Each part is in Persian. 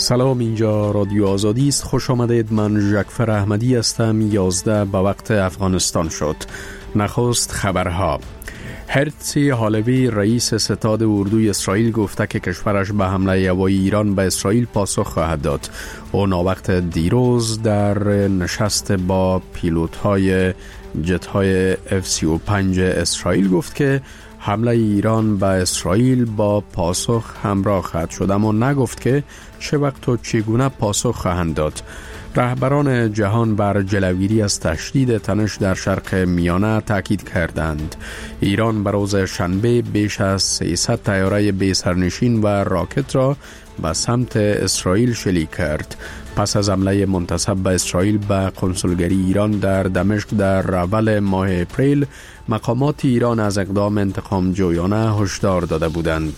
سلام، اینجا رادیو آزادی است. خوش آمدید. من جعفر احمدی هستم. 11 به وقت افغانستان شد. نخست خبرها. هرتزی حالوی رئیس ستاد اردوی اسرائیل گفته که کشورش به حمله هوایی ایران به اسرائیل پاسخ خواهد داد. او ناوقت دیروز در نشست با پیلوت‌های جت‌های F-35 اسرائیل گفت که حمله ایران به اسرائیل با پاسخ همراه خواهد شد، اما نگفت که چه وقت و چگونه پاسخ خواهند داد. رهبران جهان بر جلوگیری از تشدید تنش در شرق میانه تاکید کردند. ایران به روز شنبه بیش از 300 طیاره بی سرنشین و راکت را به سمت اسرائیل شلیک کرد. پس از حمله منتسب به اسرائیل به قنسولگری ایران در دمشق در اول ماه اپریل، مقامات ایران از اقدام انتقام جویانه هشدار داده بودند.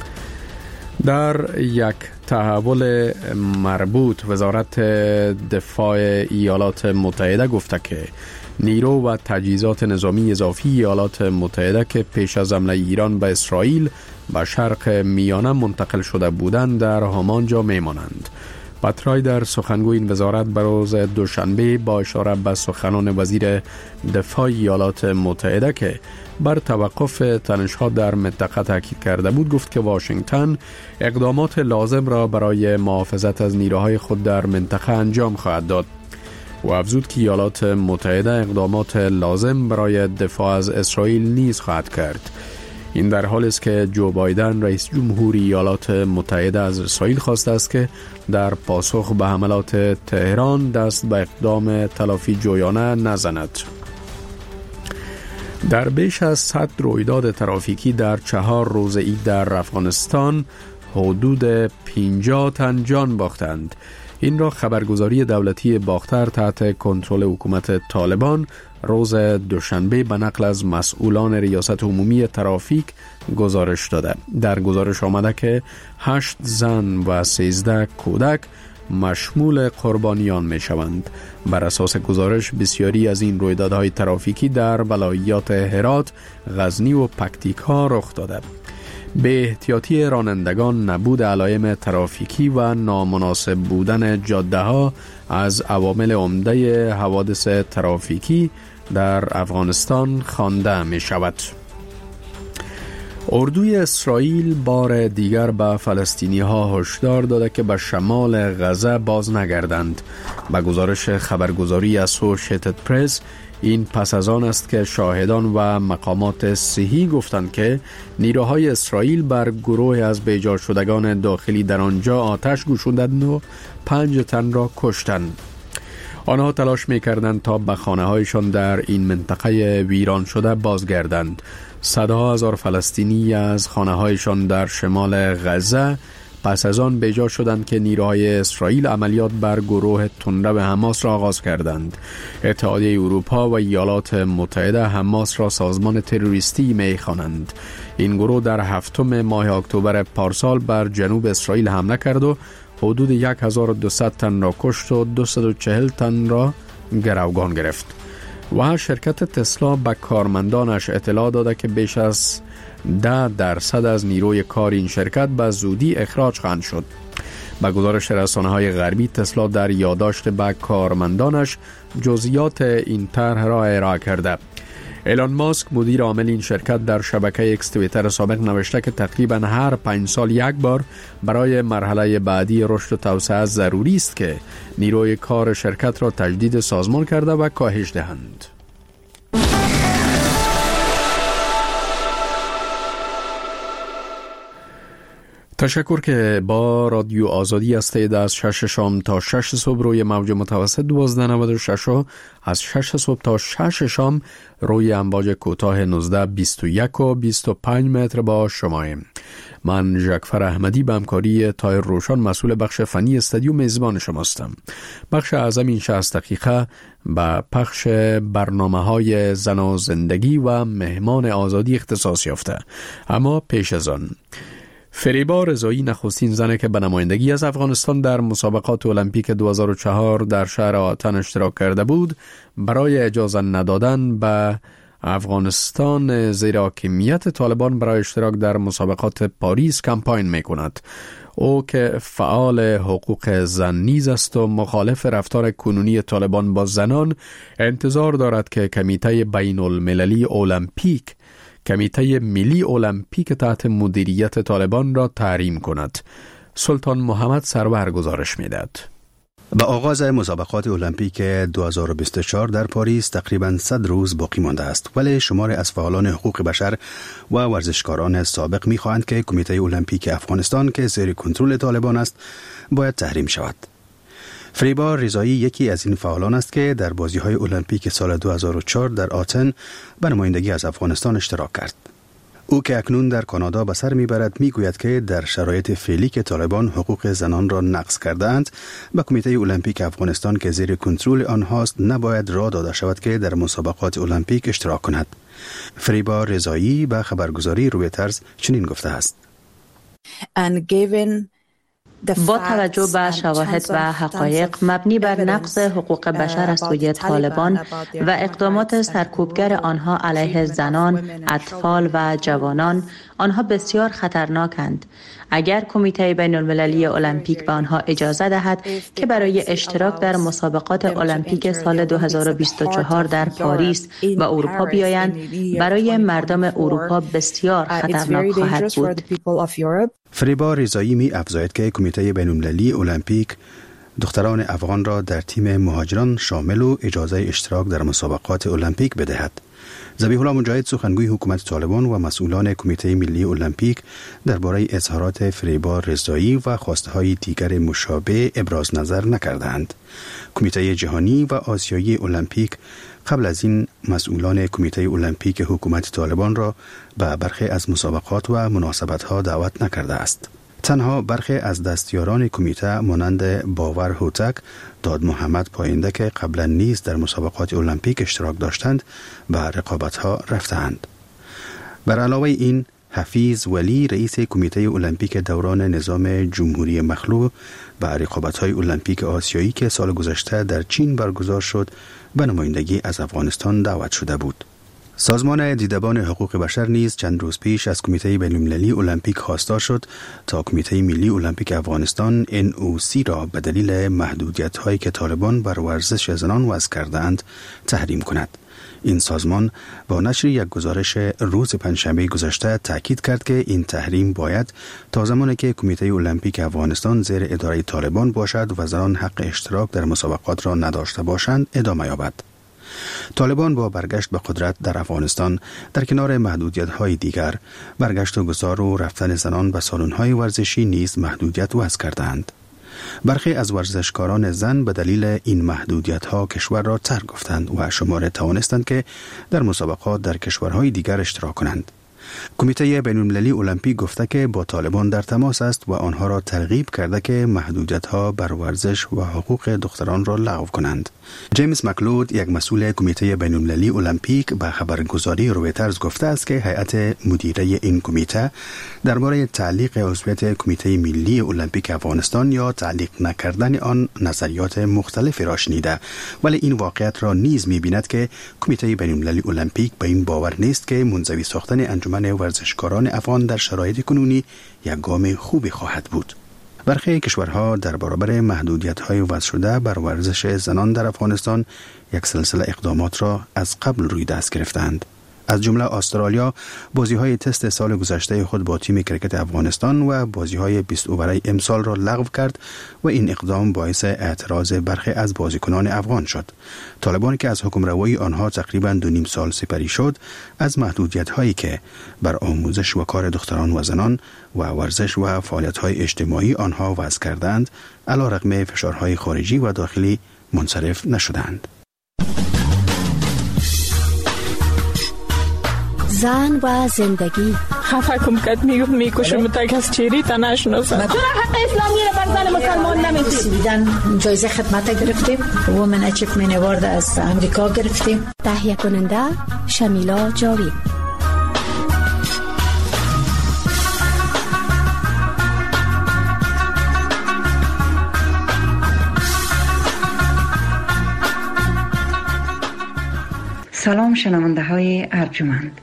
در یک تحول مربوط، وزارت دفاع ایالات متحده گفته که نیرو و تجهیزات نظامی اضافی ایالات متحده که پیش از حمله ایران به اسرائیل به شرق میانه منتقل شده بودند در همانجا میمانند. پترای در سخنگوی این وزارت به روز دوشنبه با اشاره به سخنان وزیر دفاع ایالات متحده که بر توقف تنش‌ها در منطقه تاکید کرده بود گفت که واشنگتن اقدامات لازم را برای محافظت از نیروهای خود در منطقه انجام خواهد داد و افزود که ایالات متحده اقدامات لازم برای دفاع از اسرائیل نیز خواهد کرد. این در حالی است که جو بایدن رئیس جمهور ایالات متحده از اسرائیل خواسته است که در پاسخ به حملات تهران دست به اقدام تلافی جویانه نزند. در بیش از 100 رویداد ترافیکی در 4 روز عید در افغانستان حدود 50 تن جان باختند. این را خبرگزاری دولتی باختر تحت کنترل حکومت طالبان روز دوشنبه به نقل از مسئولان ریاست عمومی ترافیک گزارش داده. در گزارش آمده که 8 زن و 13 کودک مشمول قربانیان می شوند. بر اساس گزارش بسیاری از این رویدادهای ترافیکی در ولایات هرات، غزنی و پکتیکا رخ داده. به احتیاطی رانندگان، نبود علائم ترافیکی و نامناسب بودن جاده ها از عوامل عمده حوادث ترافیکی در افغانستان خوانده می شود. اردوی اسرائیل بار دیگر به فلسطینی ها هشدار داده که به شمال غزه باز نگردند. به گزارش خبرگزاری اسوشیتد پرس، این پس از آن است که شاهدان و مقامات صحی گفتند که نیروهای اسرائیل بر گروه از بیجار شدگان داخلی در آنجا آتش گشودند و 5 تن را کشتند. آنها تلاش می‌کردند تا به خانه‌هایشان در این منطقه ویران شده بازگردند. صدها هزار فلسطینی از خانه‌هایشان در شمال غزه پس از آن بیجار شدند که نیروهای اسرائیل عملیات بر گروه تندرو حماس را آغاز کردند. اتحادیه اروپا و ایالات متحده حماس را سازمان تروریستی می‌خوانند. این گروه در 7 ماه اکتبر پارسال بر جنوب اسرائیل حمله کرد و حدود 1200 تن را کشت و 240 تن را گروگان گرفت. و شرکت تسلا به کارمندانش اطلاع داده که بیش از 10% از نیروی کار این شرکت به زودی اخراج خواهند شد. به گزارش رسانه‌های غربی، تسلا در یادداشت به کارمندانش جزئیات این طرح را ارائه کرده. ایلان ماسک، مدیر عامل این شرکت، در شبکه اکس توییتر سابق نوشته که تقریباً هر 5 سال یک بار برای مرحله بعدی رشد و توسعه ضروری است که نیروی کار شرکت را تجدید سازمان کرده و کاهش دهند. تشکر که با رادیو آزادی هستید. از 6 شام تا 6 صبح روی موج متوسط 1296 و از 6 صبح تا 6 شام روی امواج کوتاه 19، 21 و 25 متر با شماییم. من جعفر احمدی به همکاری طاهر روشن مسئول بخش فنی استودیو میزبان شماستم. بخش اعظم این 60 دقیقه به پخش برنامه‌های زن و زندگی و مهمان آزادی اختصاص یافته. اما پیش از آن، فریبا رضایی، نخستین زنی که به نمایندگی از افغانستان در مسابقات المپیک 2004 در شهر آتن اشتراک کرده بود، برای اجازه ندادن به افغانستان زیر حاکمیت طالبان برای اشتراک در مسابقات پاریس کمپاین می‌کند. او که فعال حقوق زن نیز است و مخالف رفتار کنونی طالبان با زنان، انتظار دارد که کمیته بین المللی المپیک کمیته ملی المپیک تحت مدیریت طالبان را تحریم کند. سلطان محمد سرور گزارش می‌دهد. با آغاز مسابقات المپیک 2024 در پاریس تقریباً 100 روز باقی مانده است، ولی شمار از فعالان حقوق بشر و ورزشکاران سابق می‌خواهند که کمیته المپیک افغانستان که زیر کنترل طالبان است باید تحریم شود. فریبا رضایی یکی از این فعالان است که در بازی‌های المپیک سال 2004 در آتن به نمایندگی از افغانستان اشتراک کرد. او که اکنون در کانادا به سر میبرد میگوید که در شرایط فعلی که طالبان حقوق زنان را نقض کرده‌اند، به کمیته المپیک افغانستان که زیر کنترل آنهاست نباید راه داده شود که در مسابقات المپیک اشتراک کند. فریبا رضایی به خبرگزاری رویترز چنین گفته است: با توجه به شواهد و حقایق مبنی بر نقض حقوق بشر از سوی طالبان و اقدامات سرکوبگر آنها علیه زنان، اطفال و جوانان، آنها بسیار خطرناکند. اگر کمیته بین المللی المپیک به آنها اجازه دهد که برای اشتراک در مسابقات المپیک سال 2024 در پاریس و اروپا بیایند، برای مردم اروپا بسیار خطرناک خواهد بود. فریبا رضایی می افزاید که کمیته بین المللی المپیک دختران افغان را در تیم مهاجران شامل و اجازه اشتراک در مسابقات المپیک بدهد. ذبیح الله مجاهد سخنگوی حکومت طالبان و مسئولان کمیته ملی المپیک درباره اظهارات فریبا رضایی و خواستهای دیگر مشابه ابراز نظر نکردند. کمیته جهانی و آسیایی المپیک قبل از این مسئولان کمیته المپیک حکومت طالبان را به برخی از مسابقات و مناسبت‌ها دعوت نکرده است. تنها برخی از دستیاران کمیته مانند باور هوتک، داد محمد پاینده که قبلا نیز در مسابقات المپیک اشتراک داشتند به رقابت‌ها رفتند. بر علاوه این، حفیظ ولی رئیس کمیته المپیک دوران نظام جمهوری مخلوع به رقابت‌های المپیک آسیایی که سال گذشته در چین برگزار شد به نمایندگی از افغانستان دعوت شده بود. سازمان دیدبان حقوق بشر نیز چند روز پیش از کمیته بین‌المللی المپیک خواستار شد تا کمیته ملی المپیک افغانستان NOC را به دلیل محدودیت‌هایی که طالبان بر ورزش زنان وضع کرده‌اند تحریم کند. این سازمان با نشر یک گزارش روز پنجشنبه گذشته تاکید کرد که این تحریم باید تا زمانی که کمیته المپیک افغانستان زیر اداره طالبان باشد و زنان حق اشتراک در مسابقات را نداشته باشند ادامه یابد. طالبان با برگشت به قدرت در افغانستان در کنار محدودیت‌های دیگر، برگشت و گذار و رفتن زنان به سالن‌های ورزشی نیز محدودیت وضع کردند. برخی از ورزشکاران زن به دلیل این محدودیت‌ها کشور را ترک گفتند و شماره توانستند که در مسابقات در کشورهای دیگر اشتراک کنند. کمیته بین‌المللی المپیک گفته که با طالبان در تماس است و آنها را ترغیب کرده که محدودیت‌ها بر ورزش و حقوق دختران را لغو کنند. جیمز مکلود، یک مسئول کمیته بین‌المللی المپیک، به خبرگزاری رویترز گفته است که هیئت مدیره این کمیته درباره تعلیق عضویت کمیته ملی المپیک افغانستان یا تعلیق نکردن آن نظریات مختلفی را شنیده، ولی این واقعیت را نیز می‌بیند که کمیته بین‌المللی المپیک به این باور نیست که منزوی ساختن انجمن ورزشکاران افغان در شرایط کنونی یک گام خوبی خواهد بود. برخی کشورها در برابر محدودیت‌های وضع شده بر ورزش زنان در افغانستان یک سلسله اقدامات را از قبل روی دست گرفتند. از جمله استرالیا بازی‌های تست سال گذشته خود با تیم کرکت افغانستان و بازی‌های 20 اووره امسال را لغو کرد و این اقدام باعث اعتراض برخی از بازیکنان افغان شد. طالبان که از حکمروایی آنها تقریباً 2.5 سال سپری شد، از محدودیت‌هایی که بر آموزش و کار دختران و زنان و ورزش و فعالیت‌های اجتماعی آنها وضع کردند، علیرغم فشارهای خارجی و داخلی منصرف نشدند. زن و زندگی. خفه کم کد میکشم تا کس چیری تا نشناسم. چرا حق اسلامی رو بر زن مسلمان نمیدید؟ جایزه خدمت گرفتیم. وومن اچیومنت اوارد از امریکا گرفتیم. تهیه کننده شمیلا جاوید. سلام شنونده های ارجمند.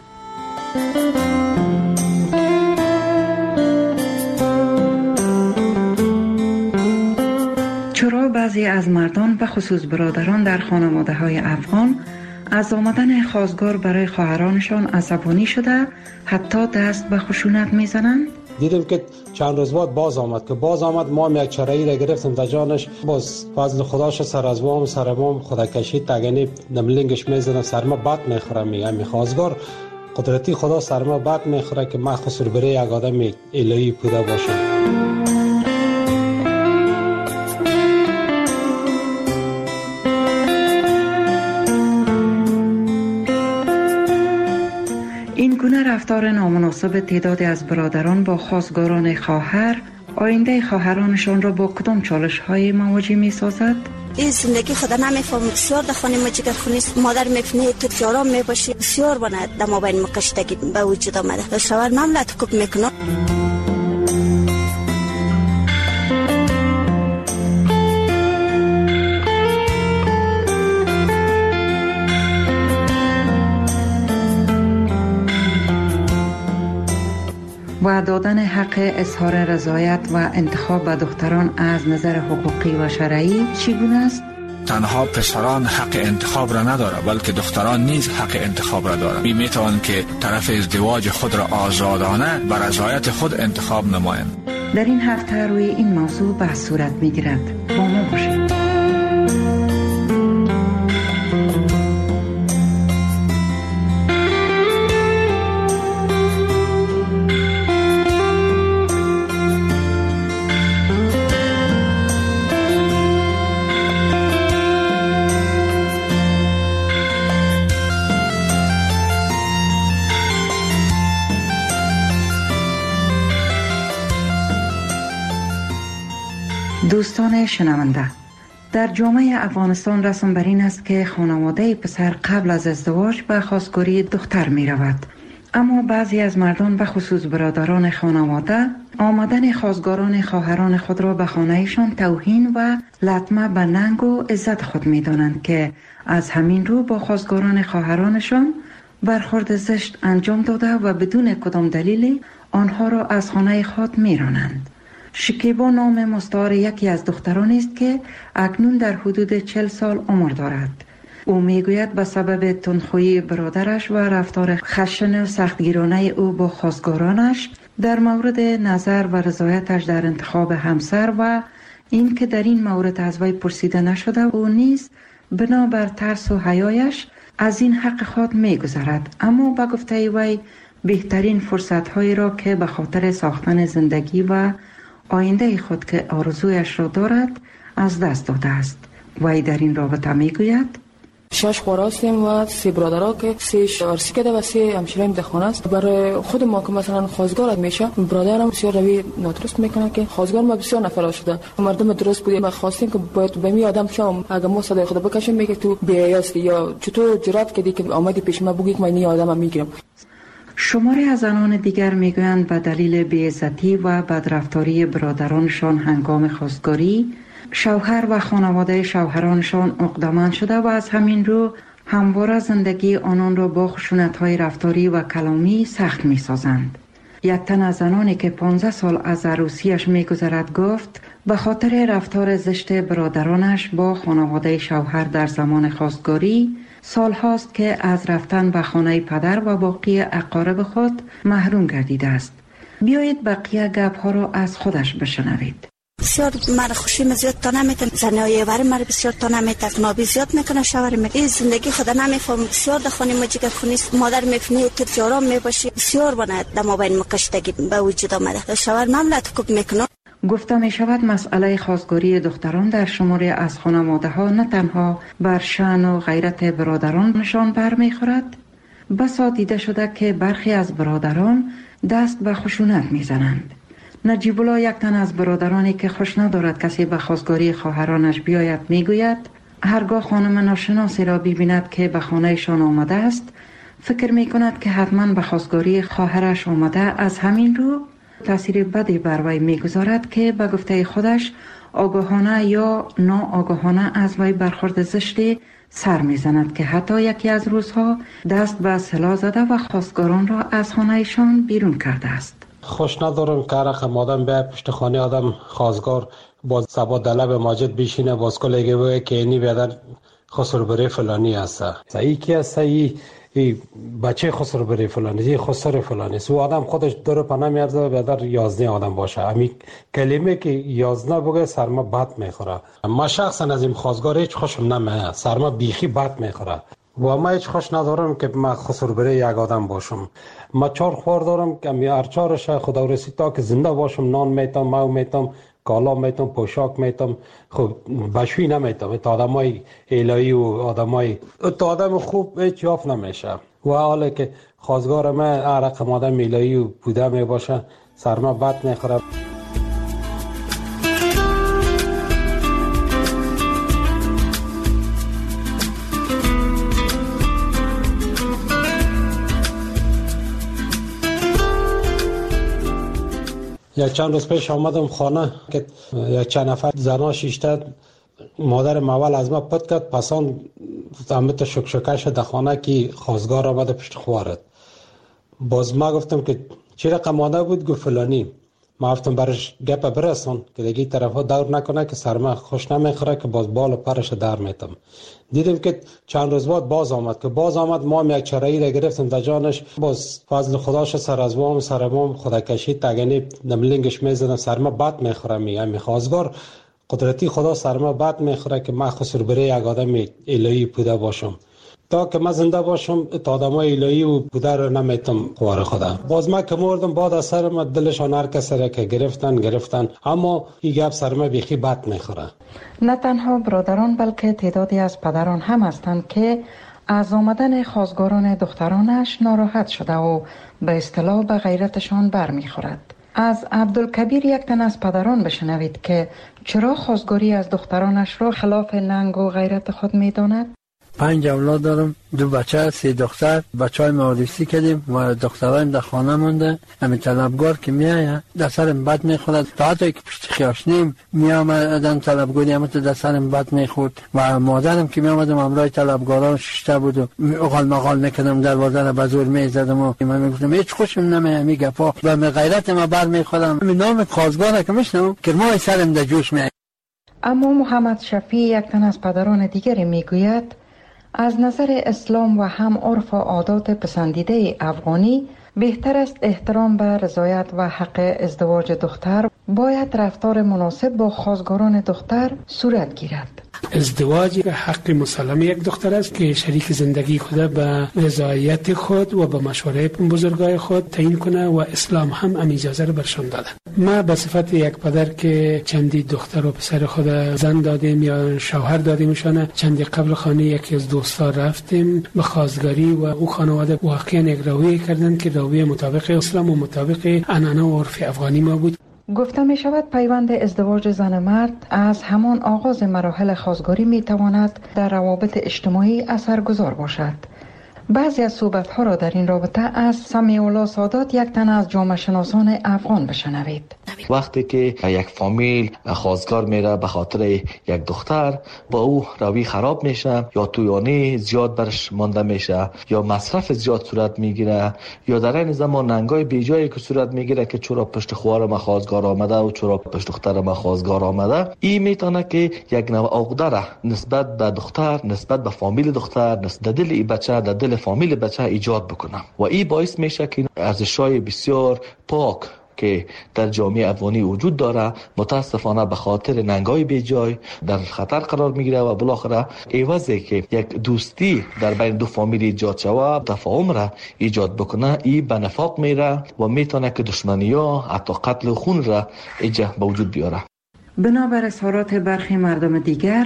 چرا بعضی از مردان به خصوص برادران در خانواده های افغان از آمدن خواستگار برای خواهرانشان عصبانی شده حتی دست به خشونت میزنند؟ دیدیم که چند روز بعد باز آمد ما هم یک چرایی را گرفتیم در جانش، باز فضل خداش سر از وام سر وام خدا کشید تگنی نملینگش میزنم سر ما بد میخوره. میگم خواستگار قدرتی خدا سر ما بد میخوره که من خسر بره یک آدم الهی بوده باشم. این گونه رفتار نامناسب تعدادی از برادران با خواستگاران خواهر آینده خواهرانشان را با کدام چالش‌های مواجه می‌سازد؟ این زندگی خدا نمیفهم. بسیار در خانه ما جگر خونیست، مادر میفنه تو جارام میباشی، بسیار بنا در ما بین مقشتگی به وجود آمده. شوهر مملت کوب میکنه. و دادن حق اظهار رضایت و انتخاب به دختران از نظر حقوقی و شرعی چگونه است؟ تنها پسران حق انتخاب را نداره بلکه دختران نیز حق انتخاب را دارند. میتوانند که طرف ازدواج خود را آزادانه بر رضایت خود انتخاب نمایند. در این هفته روی این موضوع بحث صورت میگیرد. با ما باشید. دوستان شنونده، در جامعه افغانستان رسم بر این است که خانواده پسر قبل از ازدواج به خواستگاری دختر می رود. اما بعضی از مردان به خصوص برادران خانواده آمدن خواستگاران خواهران خود را به خانهشان توهین و لطمه به ننگ و عزت خود می دانند که از همین رو با خواستگاران خواهرانشان برخورد زشت انجام داده و بدون کدام دلیلی آنها را از خانه خود می رانند. شکیبا نام مستعار یکی از دختران است که اکنون در حدود 40 سال عمر دارد. او میگوید به سبب تندخویی برادرش و رفتار خشن و سختگیرانه او با خواستگارانش در مورد نظر و رضایتش در انتخاب همسر و این که در این مورد از وی پرسیده نشده او نیز بنابر ترس و حیایش از این حق خود میگذرد. اما به گفته وی بهترین فرصت‌هایی را که به خاطر ساختن زندگی و آینده خود که آرزویش را دارد از دست داده است. وی در این رابطه میگوید 6 خواهر هستیم و 3 برادرها که 3 عرسی کرده و 3 همشیریم در خانه است. برای خود ما که مثلا خواستگار میشه برادرم بسیار روی نادرست میکنه که خواستگار ما بسیار نفر شده. مردم درست بودیم ما خواستیم که باید به می آدم شام اگه ما صدای خدا بکشیم میگه تو بی‌حیاست یا چطور جرأت کردی که آمدی پیش ما بگی که من این آدمو میگیرم. شماری از زنان دیگر میگویند به دلیل بی‌عزتی و بدرفتاری برادرانشان هنگام خواستگاری شوهر و خانواده شوهرانشان عقده‌مند شده و از همین رو همواره زندگی آنان را با خشونت‌های رفتاری و کلامی سخت می‌سازند. یک تن از زنانی که 15 سال از عروسیش می‌گذرد گفت به خاطر رفتار زشت برادرانش با خانواده شوهر در زمان خواستگاری سال هاست که از رفتن به خانه پدر و باقی اقارب خود محروم گردیده است. بیایید بقیه گپ ها را از خودش بشنوید. بسیار مرا خوشی زیاد تا نمیتن زنای ور مرا بسیار تا نمیتن نابی زیاد میکنه شوهر می این زندگی خدا نمیفهم. بسیار در خانه ما جگر خونیست، مادر میفنه تو جارام میباشی، بسیار بنا در ما بین مقشتگی به وجود آمده. شوهر مملت کوب میکنه. گفته می شود مسئله خواستگاری دختران در شماری از خانواده ها نه تنها بر شأن و غیرت برادرانشان برمیخورد، بسا دیده شده که برخی از برادران دست به خشونت میزنند. نجیب الله یک تن از برادرانی که خوش ندارد کسی به خواستگاری خواهرانش بیاید میگوید هرگاه خانم ناشناسی را ببیند که به خانهشان آمده است فکر می کند که حتما به خواستگاری خواهرش آمده، از همین رو تأثیر بدی بر وی میگذارد که به گفته خودش آگاهانه یا ناآگاهانه از وی برخورد زشتی سر میزند که حتی یکی از روزها دست به سلاح زده و خواستگاران را از خانهشان بیرون کرده است. خوش ندارم که رقم آدم به پشت خانه آدم خواستگار باز سبا دلب ماجد بیشینه باز کلگه بگه که اینی بیادر خسر بره فلانی هست. ای کی هست؟ ای بچه خسر بره فلانی، ای خسر فلانی. سو آدم خودش دور پناه میارزه بیادر 11 آدم باشه. امی کلمه که 11 بگه سرما بد میخوره. ما شخصا از این خواستگار هیچ خوشم نمیاد. سرما بیخی بد میخوره. و ما هیچ خوش ندارم که ما خسر بره یک آدم باشم. ما 4 خوار دارم که می هر 4ش خدا رسید تا که زنده باشم نان میتم، ماو میتم، کالا میتم، پوشاک میتم. خب بشوی نمیتم. تا آدمای الهی و آدمای تا آدم خوب هیچ یافت نمیشه. و حالا که خواستگار ما هر رقم آدم الهی و بوده می باشه سرما بد میخوره. یک چند روز پیش آمدم خانه که یک چند نفر زنا شیشته مادر اول از ما پد کرد پسان همت شکشکش در خانه که خواستگار آمده پشت خوارد. باز ما گفتم که چی رقم ماده بود؟ گفت فلانی. ما گفتم برش گپ برسون که دیگه طرف ها دور نکنه که سرما خوش نمیخوره که باز بال و پرش در میتم. دیدیم که چند روز بعد باز آمد ما هم یک چرایی را گرفتیم در جانش. باز فضل خداش سر از وام سر وام خدا کشید تگنی نملنگش میزدم سرما بد میخوره. می خواستگار قدرتی خدا سرما بد میخوره که من خسر بره یک آدم الهی بوده باشم. تا که من زنده باشم تا آدمای الهی و بوده رو نمیتم خوار خدا. باز من که مردم بعد از سر من دلشان هر کسی را که گرفتن اما این گپ سر من بیخی بد میخوره. نه تنها برادران بلکه تعدادی از پدران هم هستند که از آمدن خواستگاران دخترانش ناراحت شده و به اصطلاح به غیرتشان برمیخورد. از عبدالکبیر یک تن از پدران بشنوید که چرا خواستگاری از دخترانش را خلاف ننگ و غیرت خود میداند. 5 اولاد دارم، 2 بچه 3 دختر. بچهای ما عروسی کردیم و دخترایم در خانه مونده. همین طلبگار که میایه در سرم بد میخورد. تا حتی که پشت خیاشنیم میامدن طلبگاری همت در سرم بد میخورد و مادرم که میامدم همراه طلبگاران ششته بود و اقال مقال میکردم دروازه را به زور میزدم و من میگفتم هیچ خوشم نمیاد می گپا و غیرت ما بر میخورم. نام خواستگار که میشنم که ما سرم در جوش میاد. اما محمد شفیع یک تن از پدران دیگری میگوید از نظر اسلام و هم عرف و عادات پسندیده افغانی بهتر است احترام به رضایت و حق ازدواج دختر باید رفتار مناسب با خواستگاران دختر صورت گیرد. ازدواج حق مسلم یک دختر است که شریک زندگی خود به رضایت خود و به مشوره بزرگای خود تعیین کنه و اسلام هم اجازه رو برشان داده. ما به صفت یک پدر که چندی دختر و پسر خود زن دادیم یا شوهر دادیمشان، چندی قبل خانه یکی از دوستا رفتیم به خواستگاری و او خانواده واقعا یک رویه کردن که رویه مطابق اسلام و مطابق عنعنه و عرف افغانی ما بود. گفته می شود پیوند ازدواج زن مرد از همان آغاز مراحل خواستگاری می تواند در روابط اجتماعی اثرگذار باشد. بعضی از صحبت‌ها را در این رابطه از سمیع الله سادات یک تن از جامعه شناسان افغان بشنوید. وقتی که یک فامیل خواستگار میره به خاطر یک دختر با او روی خراب میشه یا تویانی زیاد برش مانده میشه یا مصرف زیاد صورت میگیره یا در این زمان ننگای بیجایی که صورت میگیره که چرا پشت خوار ما خواستگار آمده و چرا پشت دختر ما خواستگار آمده، این میتونه که یک نوع عقده نسبت به دختر، نسبت به فامیل دختر، نسبت دل ای بچه، در دل فامیل بچه ایجاد بکنه و این باعث میشه که ارزش‌های بسیار پاک که در جامعه افغانی وجود داره متاسفانه به خاطر ننگای بیجای در خطر قرار میگیره و بالاخره عوضی که یک دوستی در بین دو فامیل ایجاد شود تفاهم را ایجاد بکنه، این به نفاق میره و میتونه که دشمنی ها حتی قتل و خون را ایجاد به وجود بیاره. بنابر اظهارات برخی مردم دیگر،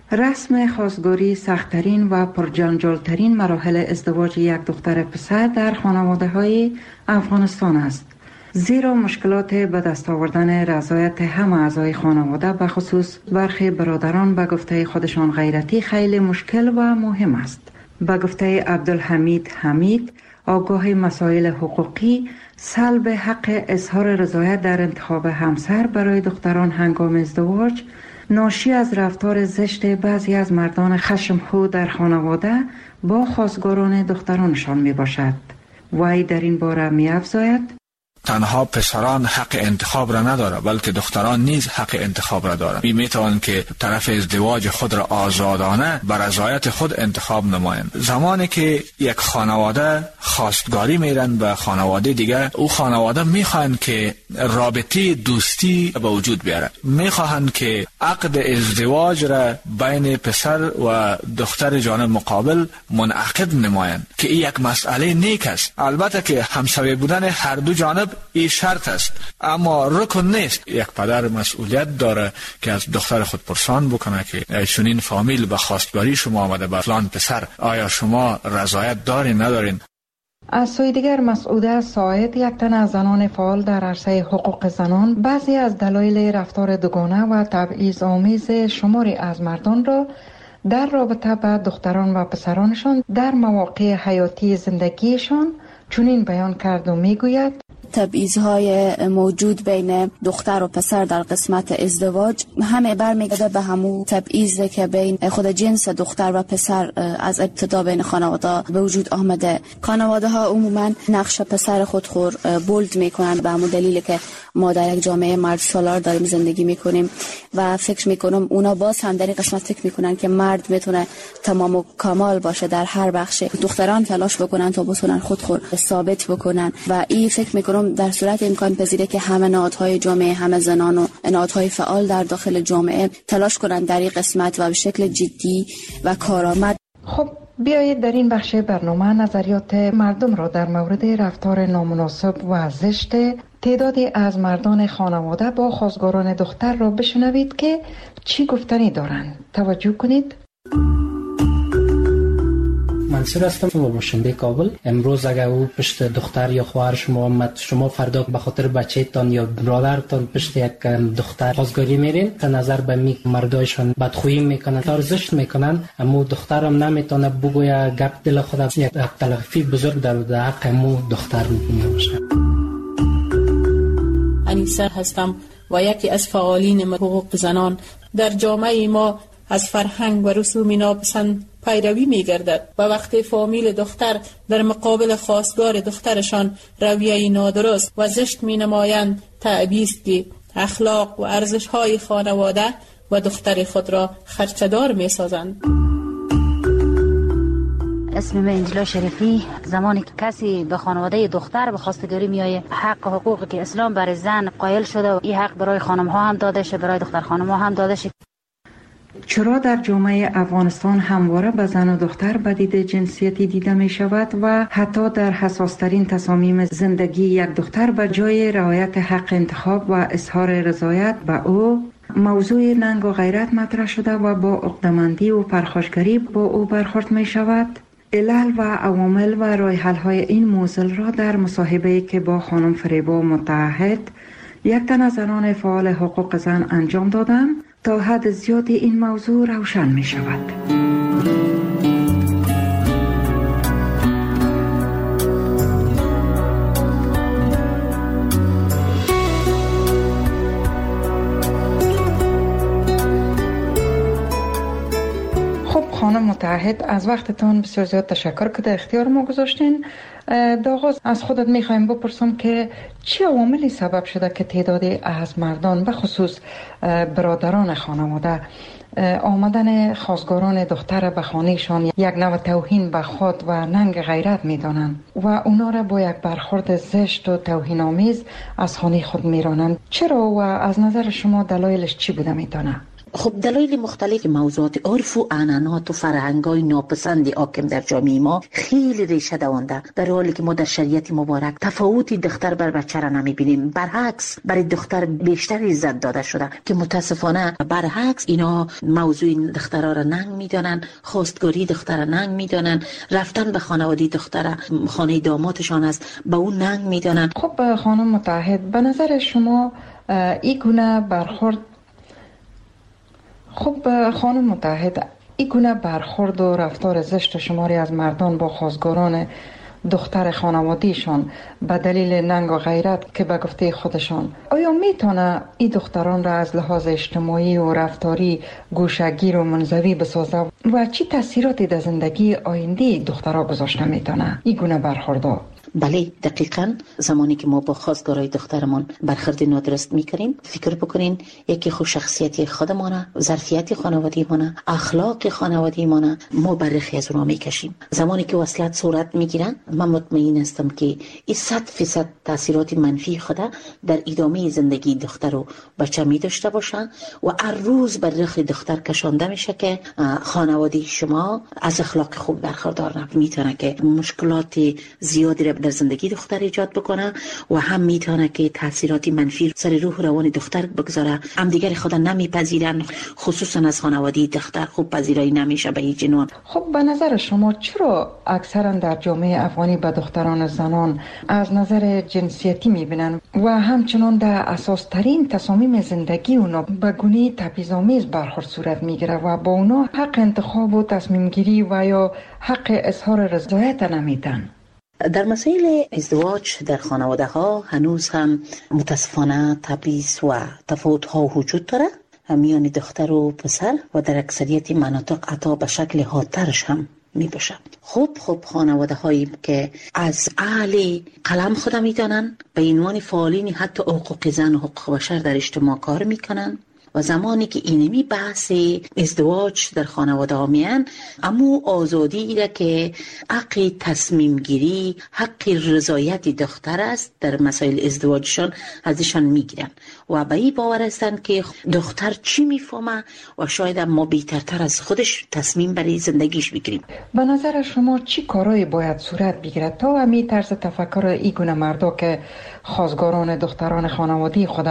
رسم خواستگاری سخت‌ترین و پرجنجال‌ترین مراحل ازدواج یک دختر پسر در خانواده‌های افغانستان است. زیرا مشکلات به دست آوردن رضایت همه اعضای خانواده به خصوص برخی برادران به گفته خودشان غیرتی خیلی مشکل و مهم است. به گفته عبدالحمید حمید، آگاه مسائل حقوقی، سلب حق اظهار رضایت در انتخاب همسر برای دختران هنگام ازدواج ناشی از رفتار زشت بعضی از مردان خشمخو در خانواده با خواستگاران دخترانشان می باشد. وی در این باره می افزاید: تنها پسران حق انتخاب را نداره بلکه دختران نیز حق انتخاب را دارند. میتوان که طرف ازدواج خود را آزادانه بر رضایت خود انتخاب نمایند. زمانی که یک خانواده خواستگاری میرن به خانواده دیگه، او خانواده میخواهند که رابطه دوستی به وجود بیاره، میخواهند که عقد ازدواج را بین پسر و دختر جانب مقابل منعقد نمایند که این یک مسئله نیک است. البته که همسایه بودن هر دو جانب این شرط است، اما رکن نیست. یک پدر مسئولیت داره که از دختر خود پرسان بکنه که چنین فامیل به خواستگاری شما آمده به فلان پسر، آیا شما رضایت دارین ندارین؟ از سوی دیگر مسعوده ساعد، یک تن از زنان فعال در عرصه حقوق زنان، بعضی از دلایل رفتار دوگانه و تبعیض آمیز شماری از مردان را در رابطه با دختران و پسرانشان در مواقع حیاتی زندگیشان چنین بیان کرد و میگوید: تبعیض‌های موجود بین دختر و پسر در قسمت ازدواج همه برمیگرده به همون تبعیضی که بین خود جنس دختر و پسر از ابتدا بین خانواده به وجود آمده. خانواده ها عموما نقش پسر خودخور بولد میکنن به همون دلیل که ما در یک جامعه مرد سالار داریم زندگی میکنیم و فکر میکنم اونا باز هم در این قسمت فکر میکنن که مرد میتونه تمام و کمال باشه در هر بخش. دختران تلاش بکنن تا بتونن خودخور ثابت بکنن و این فکر میکنم در صورت امکان پذیره که همه نهادهای جامعه، همه زنان و نهادهای فعال در داخل جامعه تلاش کنند در این قسمت و به شکل جدی و کارآمد. خب بیایید در این بخش برنامه نظریات مردم را در مورد رفتار نامناسب و زشت تعدادی از مردان خانواده با خواستگاران دختر را بشنوید که چی گفتنی دارند. توجه کنید. منصور هستم و باشنده کابل. امروز اگر او پشت دختر یا خواهر شما آمد، شما فردا به خاطر بچه‌تان یا برادرتان پشت یک دختر خواستگاری میرین، تا نظر به می مردایشان بدخویی میکنن، زشت میکنن، اما دخترم نمیتونه بگویه گپ دل خود، یک تلافی بزرگ در حق مو دختر میشه. انیسه هستم و یکی از فعالین حقوق زنان. در جامعه ما از فرهنگ و رسوم ناپسند پیروی می‌گردد و وقتی فامیل دختر در مقابل خواستگار دخترشان رویه نادرست و زشت می‌نمایند، تعبیست اخلاق و ارزش‌های خانواده و دختر خود را خرچه‌دار می‌سازند. اسم من انجلا شریفی. زمانی که کسی به خانواده دختر به خواستگاری میایه، حق و حقوقی که اسلام برای زن قائل شده و این حق برای خانم ها هم داده شه، برای دختر خانم ها هم داده شه. چرا در جامعه افغانستان همواره به زن و دختر بدید جنسیتی دیده می شود و حتی در حساسترین تصامیم زندگی یک دختر به جای رعایت حق انتخاب و اظهار رضایت به او موضوع ننگ و غیرت مطرح شده و با عقده‌مندی و پرخاشگری با او برخورد می شود؟ علل و عوامل و راه حل‌های این موضوع را در مصاحبه‌ای که با خانم فریبا متحد، یک تن از زنان فعال حقوق زن انجام دادم، تا حد زیادی این موضوع روشن می شود. خب خانم متحد، از وقتتان بسیار زیاد تشکر که در اختیار ما گذاشتین. آغاز از خودت میخوایم بپرسم که چه عواملی سبب شده که تعدادی از مردان به خصوص برادران خانواده آمدن خواستگاران دختر به خانهشان یک نوع توهین به خود و ننگ غیرت میدانند و اونا را با یک برخورد زشت و توهین آمیز از خانه خود میرانند؟ چرا و از نظر شما دلایلش چی بوده میتونه؟ خب دلایل مختلف موضوعات عرف و عنعنات و فرهنگ‌های ناپسند حاکم در جامعه ما خیلی ریشه دوانده، در حالی که ما در شریعت مبارک تفاوتی دختر بر بچه را نمی‌بینیم. برعکس برای دختر بیشتر عزت داده شده که متاسفانه برعکس اینا موضوع دخترها را ننگ می‌دانن، خواستگاری دختر را ننگ می‌دانن، رفتن به خانواده دختر خانه دامادشان است به اون ننگ می‌دانن. خب خانم متحد، به نظر شما این گونه برخورد این گونه برخورد و رفتار زشت شماری از مردان با خواستگاران دختر خانوادهشان به دلیل ننگ و غیرت که به گفته خودشان، آیا میتونه این دختران را از لحاظ اجتماعی و رفتاری گوشه‌گیر و منزوی بسازه و چی تاثیراتی در زندگی آینده دخترها گذاشته میتونه این گونه برخوردها؟ بله، دقیقاً زمانی که ما با خواستگارای دخترمان برخورد نادرست میکنیم، فکر بکنین یکی خود شخصیت خودمانه، ظرفیت خانوادگی مانه، اخلاق خانوادگی مانه، ما برخی از اونها میکشیم. زمانی که وصلت صورت میگیرن، من مطمئن هستم که این 100% تاثیرات منفی خود در ادامه زندگی دختر و بچه میداشته باشن و هر روز بر رخ دختر کشانده میشه که خانواده شما از اخلاق خوب برخوردار میتونه که مشکلات زیادی را در زندگی دختر ایجاد بکنه و هم میتونه که تاثیرات منفی سر روح روان دختر بگذاره. هم دیگر خود نمیپذیرن، خصوصا از خانواده دختر خوب پذیرایی نمیشه به هیچ نوع. خب به نظر شما چرا اکثرا در جامعه افغانی به دختران زنان از نظر جنسیتی میبینن و همچنان در اساس ترین تصامیم زندگی اونا به گونه تبعیض‌آمیز برخورد صورت میگیره و با اونا حق انتخاب و تصمیم گیری و یا حق اظهار رضایت نمیدن؟ در مسائل ازدواج در خانواده ها هنوز هم متاسفانه تبعیض و تفاوت ها وجود داره میان دختر و پسر و در اکثریت مناطق حتی به شکل حادترش هم می باشه. خوب خانواده هایی که از اهل قلم خود میدانن به عنوان فعالین حتی حقوق زن و حقوق بشر در اجتماع کار میکنن و زمانی که اینمی بحث ازدواج در خانواده ها میان، امو آزادی را که حق تصمیم گیری، حق رضایت دختر است در مسائل ازدواجشان ازشان میگیرن و به این باور هستند که دختر چی میفهمه و شاید ما بهترتر از خودش تصمیم برای زندگیش بگیریم. به نظر شما چی کارایی باید صورت بگیرد تا همین طرز تفکر این گونه مردا که خواستگاران دختران خانوادی خود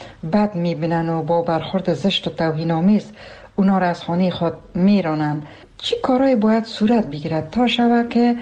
بد میبینن و با برخورد زشت و توهین‌آمیز اونا را از خانه خود میرانن، چی کارایی باید صورت بگیرد تا شود که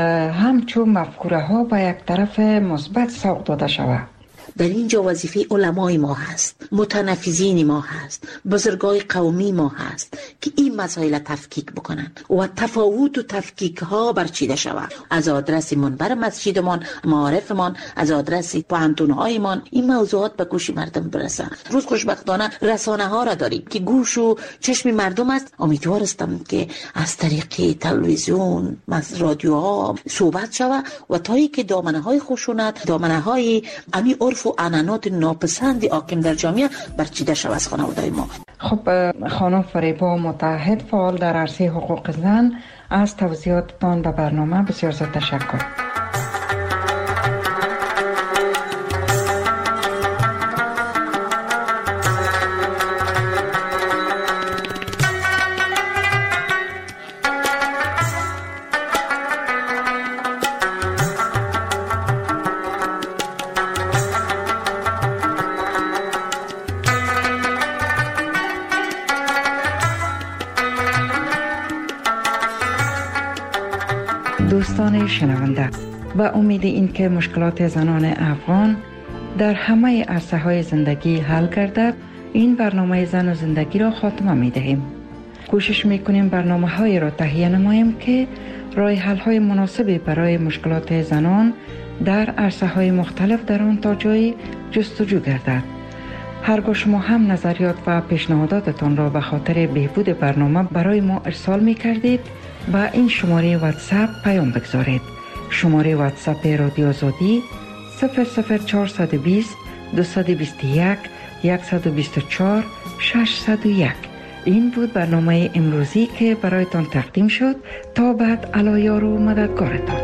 همچون مفکوره ها به یک طرف مثبت سوق داده شود؟ در اینجا وظیفه علمای ما هست، متنفذین ما هست، بزرگای قومی ما هست که این مسائل تفکیک بکنن و تفاوت و تفکیک ها برچیده شود. از آدرس منبر مسجدمان، معارفمان، از آدرس پوهنتون‌های من این موضوعات به گوش مردم برسن. روز خوشبختانه رسانه ها را داریم که گوش و چشم مردم است. امیدوار هستم که از طریق تلویزیون، رادیوها صحبت شود و تایی که دامنه های خشونت، دامنه های امی عرف و عنعنات ناپسند حاکم در جامعه برچیده شود از خانواده ما. خب خانم فریبا، متحد فعال در عرصه حقوق زن، از توضیحاتتان به برنامه بسیار زیاد تشکر. دوستان شنونده، و امید این که مشکلات زنان افغان در همه عرصه‌های زندگی حل گردد، این برنامه زن و زندگی را خاتمه می دهیم. کوشش می کنیم برنامه‌هایی را تهیه نماییم که راه حل‌های مناسبی برای مشکلات زنان در عرصه‌های مختلف در آن تا جایی جستجو گردد. هرگاه شما هم نظریات و پیشنهاداتتان را به خاطر بهبود برنامه برای ما ارسال می کردید، با این شماره واتساپ پیام بگذارید. شماره واتساپ رادیو آزادی 00420 221 124 601. این بود برنامه امروزی که برایتان تقدیم شد. تا بعد، علایار و مددگارتان.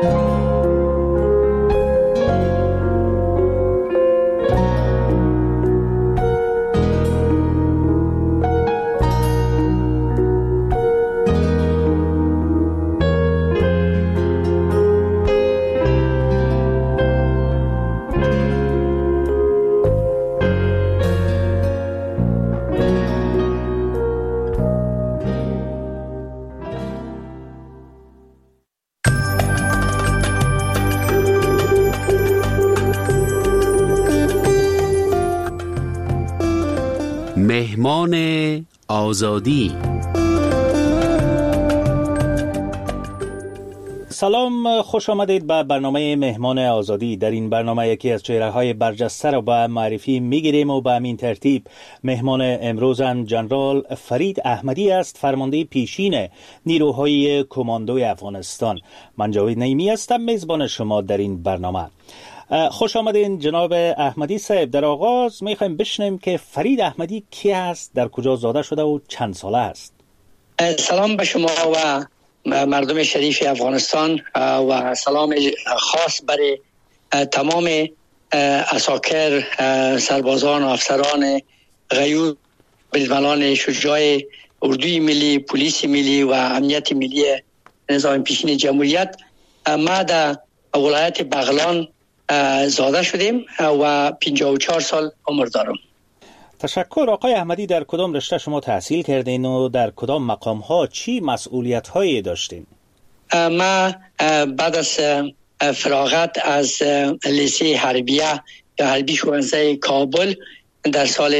مهمان آزادی. سلام، خوش آمدید به برنامه مهمان آزادی. در این برنامه یکی از چهره‌های برجسته را به معرفی می‌گیریم و به همین ترتیب مهمان امروزم جنرال فرید احمدی است، فرمانده پیشین نیروهای کماندوی افغانستان. من جاوید نعیمی هستم، میزبان شما در این برنامه. خوش آمدین جناب احمدی صاحب. در آغاز می‌خوایم بشنویم که فرید احمدی کی است، در کجا زاده شده و چند ساله است؟ سلام به شما و مردم شریف افغانستان و سلام خاص برای تمام عساکر، سربازان و افسران غیور، بزملان شجاع اردوی ملی، پلیس ملی و امنیت ملی نظام پیشین جمهوریت. ما در ولایت بغلان زاده شدیم و 54 سال عمر دارم. تشکر. آقای احمدی، در کدام رشته شما تحصیل کردین و در کدام مقام ها چی مسئولیت هایی داشتین؟ ما بعد از فراغت از لیسه حربیه یا حربی شوانزه کابل در سال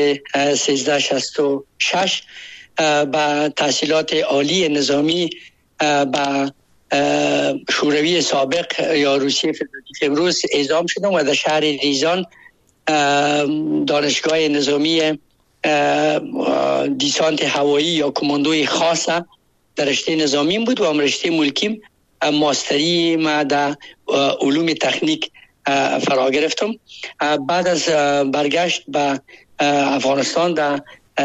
1366 با تحصیلات عالی نظامی با شوروی سابق یا روسیه فدراتیو امروز اعزام شدم و در شهر ریزان دانشگاه نظامی دیسانت هوایی یا کماندوی خاص در رشته نظامی بود و رشته ملکیم ماستری ما در علوم تکنیک فرا گرفتم. بعد از برگشت به افغانستان در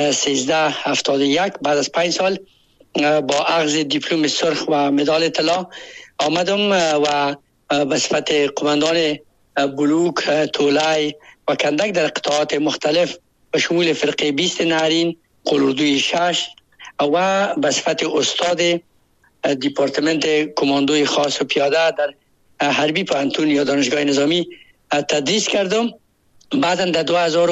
1371 بعد از 5 سال با اخذ دیپلم سرخ و مدال طلا آمدم و به صفت قماندان بلوک، تولای و کندک در قطاعات مختلف به شمول فرقه 20 نهرین، قلوردوی 6 و به صفت استاد دیپارتمنت کماندوی خاص و پیاده در حربی پانتون یا دانشگاه نظامی تدریس کردم. بعدا در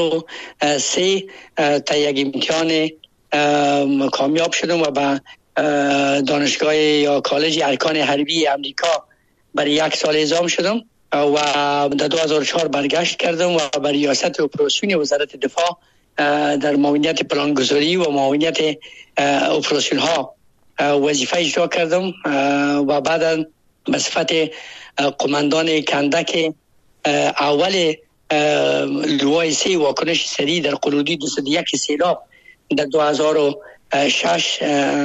2003 تا یک امتحان کامیاب شدم و به دانشگاه یا کالج ارکان حربی امریکا برای 1 سال اعزام شدم و در 2004 برگشت کردم و برای ریاست اپراسیون وزارت دفاع در معاونیت پلانگذاری و معاونیت اپراسیون ها وظیفه اجرا کردم و بعدا به صفت قماندان کندک اول لوای 3 واکنش سریع در قلودی 201 سیلاب در 2006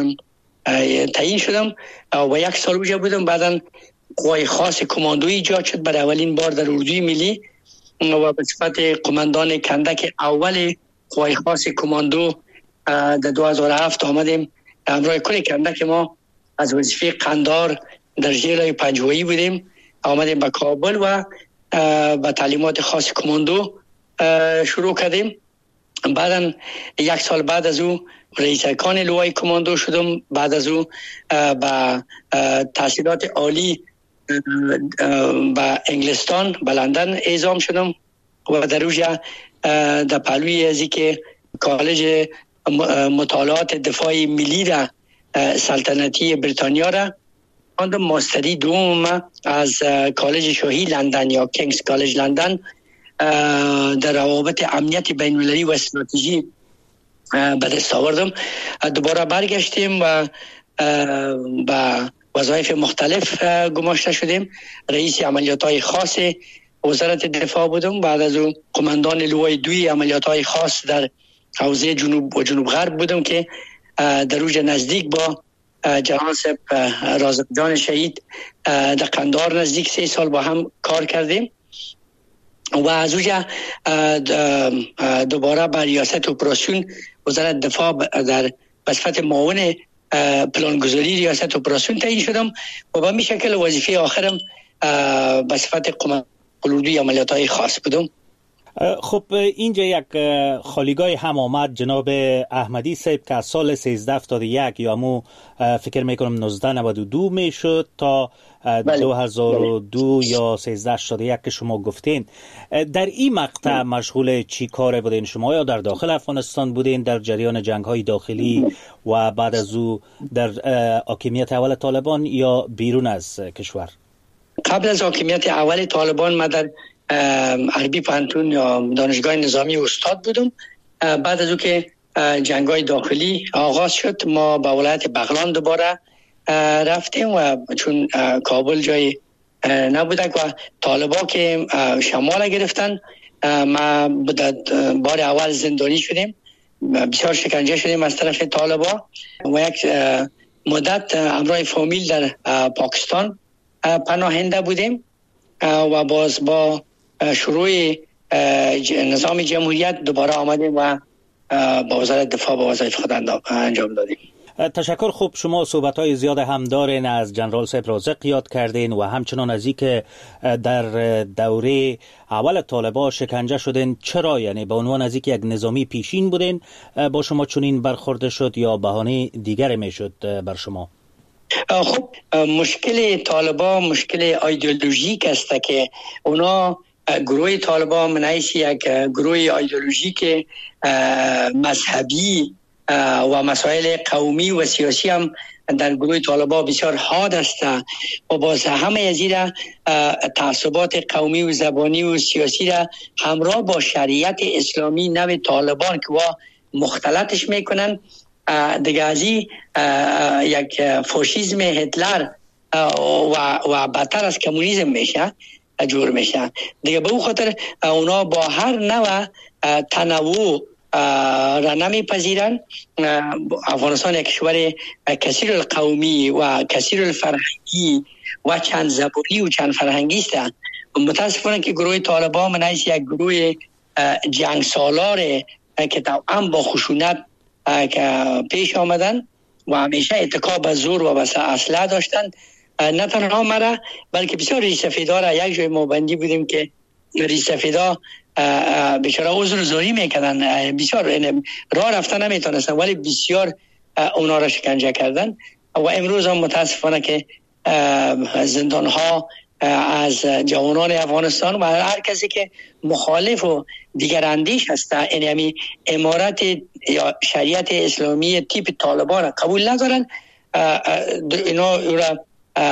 تعیین شدم و 1 سال اونجا بودم. بعدا قوای خاص کماندویی ایجاد شد برای اولین بار در اردوی ملی و به صفت قماندان کندک اول قوای خاص کماندو در 2007 آمدیم. همراه کل کندک ما از وظیفه قندار در ژیلای پنجوایی بودیم، آمدیم به کابل و با تعلیمات خاص کماندو شروع کردیم. بعدا 1 سال بعد از او رئیس ارکان لوای کماندو شدم. بعد از او با تحصیلات عالی با انگلستان به لندن اعزام شدم و در اوجا در پهلوی ازی که کالج مطالعات دفاعی ملی را سلطنتی بریتانیا را خواندم. ماستری دوم از کالج شاهی لندن یا کینگز کالج لندن در روابط امنیت بین المللی و استراتژی به دست آوردم. دوباره برگشتیم و با وظایف مختلف گماشته شدیم. رئیس عملیات‌های خاص وزارت دفاع بودم. بعد از اون قماندان لوای 2 عملیات‌های خاص در حوزه جنوب و جنوب غرب بودم که در اوج نزدیک با جناب رازق جان شهید در قندار نزدیک 3 سال با هم کار کردیم و از اوجا دوباره به ریاست اپراسیون وزارت دفاع در بصفت معاون پلانگذاری ریاست اپراسیون تعیین شدم و به می شکل وظیفه آخرم بصفت قلودی عملیات‌های خاص بودم. خب اینجا یک خالیگاه هم آمد جناب احمدی صاحب که از سال 1371 یا همو فکر میکنم 1992 میشد تا 2002 یا 1381 که شما گفتین. در این مقطع مشغول چی کار بودین شما؟ یا در داخل افغانستان بودین در جریان جنگ های داخلی و بعد از او در حاکمیت اول طالبان یا بیرون از کشور؟ قبل از حاکمیت اول طالبان ما در حربی پانتون یا دانشگاه نظامی استاد بودم. بعد از او که جنگ‌های داخلی آغاز شد ما به ولایت بغلان دوباره رفتیم و چون کابل جای نبوده و طالبا که شمال گرفتن، ما بار اول زندانی شدیم، بسیار شکنجه شدیم از طرف طالبا و یک مدت همراه فامیل در پاکستان پناهنده بودیم و باز با شروع نظام جمهوریت دوباره آمدیم و با وزارت دفاع با وظایف خود انجام دادیم. تشکر. خوب، شما صحبت‌های زیاد هم دارین، از جنرال صاحب رازق یاد کردین و همچنان از اینکه در دوره اول طالبان شکنجه شدین. چرا؟ یعنی به عنوان از اینکه یک نظامی پیشین بودین با شما چنین برخورده شد یا بهانه دیگر میشد بر شما؟ خب مشکل طالبان مشکل ایدئولوژیک است که اونا گروه طالبان من حیث یک گروه ایدئولوژیک مذهبی و مسائل قومی و سیاسی هم در گروه طالبان بسیار حاد است و باز همه از این تعصبات قومی و زبانی و سیاسی را همراه با شریعت اسلامی نو طالبان که مختلطش میکنن دیگه از این یک فاشیسم هتلر و بدتر از کمونیسم میشه جور میشه دیگه. به اون خاطر اونا با هر نوع تنوع را نمیپذیرن. افغانستان یک کشور کثیر القومی و کثیر الفرهنگی و چند زبانی و چند فرهنگی است. متاسفانه که گروه طالبان من حیث یک گروه جنگ سالار که توأم با خشونت که پیش آمدن و همیشه اتکا به زور و به اسلحه داشتن، نه تنها مرا بلکه بسیار ریش سفیدا را یک جای ما بندی بودیم که ریش سفیدا بیچاره عذر زوری میکردن، بسیار راه رفتن نمیتونستن ولی بسیار اونا را شکنجه کردن و امروز هم متاسفانه که زندان ها از جوانان افغانستان و هر کسی که مخالف و دیگر اندیش هست یعنی امارت یا شریعت اسلامی تیپ طالبان قبول ندارن، اینا را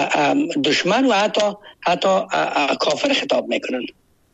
دشمن و حتی کافر خطاب میکنن.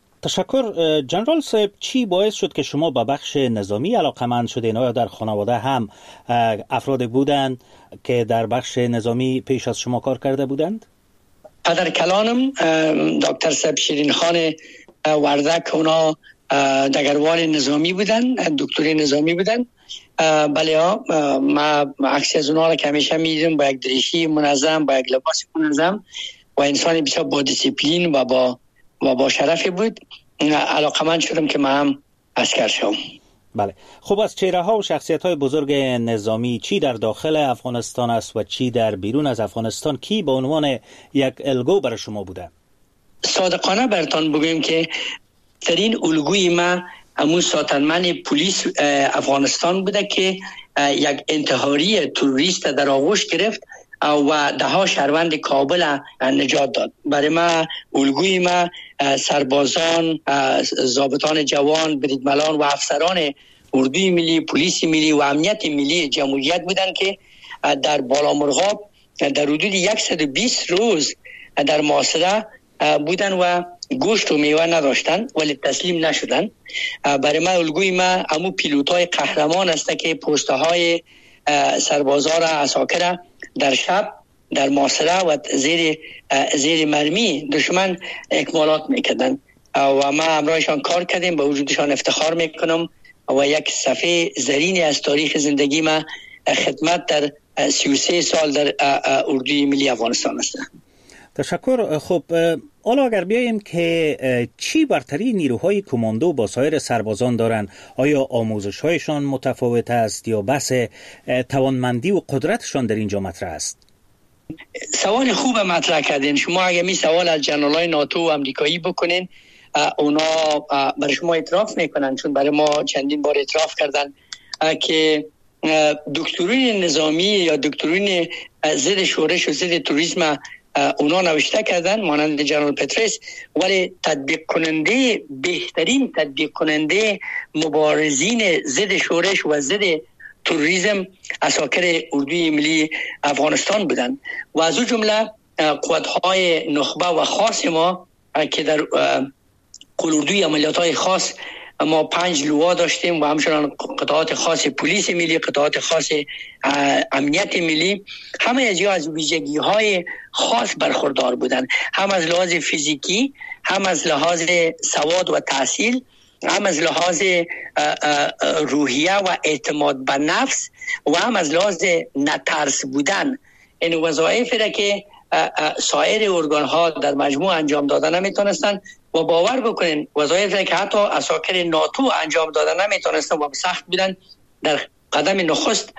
تشکر. جنرال صاحب، چی باعث شد که شما به بخش نظامی علاقمند شدین؟ آیا در خانواده هم افراد بودند که در بخش نظامی پیش از شما کار کرده بودند؟ پدر کلانم دکتر صاحب شیرین خان وردک اونا دگروال نظامی بودن، دکتری نظامی بودن. بله ما عکسی از اونا را که همیشه میدیدم با یک دریشی منظم، با یک لباس منظم و انسانی بسیار با دیسیپلین و با شرفی بود. علاقمند شدم که من هم عسکر شدم. بله. خب از چهره ها و شخصیت های بزرگ نظامی چی در داخل افغانستان است و چی در بیرون از افغانستان کی به عنوان یک الگو برای شما بوده؟ صادقانه برتان بگویم که ترین الگوی ما همون ساتنمن پلیس افغانستان بوده که یک انتحاری تروریست در آغوش گرفت و ده ها شهروند کابل نجات داد. برای ما الگوی ما سربازان، ضابطان جوان، بریدملان و افسران اردوی ملی، پلیس ملی و امنیت ملی جمهوریت بودند که در بالامرغاب در حدود 120 روز در محاصره بودن و گوشت و میوه نداشتن ولی تسلیم نشدن. برای ما الگوی ما همون پیلوتای قهرمان است که پوستهای سربازا را عساکر در شب در محاصره و زیر مرمی دشمن اکمالات میکردن و ما همراهشان کار کردیم، به وجودشان افتخار میکنم و یک صفحه زرینی از تاریخ زندگی ما خدمت در 33 سال در اردوی ملی افغانستان است. تشکر. خب حالا اگر بیاییم که چی برتری نیروهای کماندو با سایر سربازان دارند؟ آیا آموزش‌هایشان متفاوت است یا بحث توانمندی و قدرتشان در اینجا مطرح است؟ سوال خوب مطرح کردین. شما اگر می سوال از جنرالای ناتو و امریکایی بکنین اونا برای شما اعتراف میکنن، چون برای ما چندین بار اعتراف کردن که دکترین نظامی یا دکترین ضد شورش و ضد توریسم اونا نوشته کردن مانند جنرال پترس، ولی تطبیق کننده بهترین تطبیق کننده مبارزین ضد شورش و ضد تروریسم عساکر اردوی ملی افغانستان بودند و از اون جمله قوت‌های نخبه و خاص ما که در قلوردوی عملیات‌های خاص ما 5 لوا داشتیم و همچنان قطعات خاص پلیس ملی، قطعات خاص امنیت ملی. همه از ویژگی های خاص برخوردار بودن، هم از لحاظ فیزیکی، هم از لحاظ سواد و تحصیل، هم از لحاظ روحیه و اعتماد به نفس و هم از لحاظ نترس بودن. این وظایفی را که سایر ارگان ها در مجموع انجام دادن نمیتونستن و باور بکنین وظایفی که حتی عساکر ناتو انجام دادن نمیتونستن و سخت بودن، در قدم نخست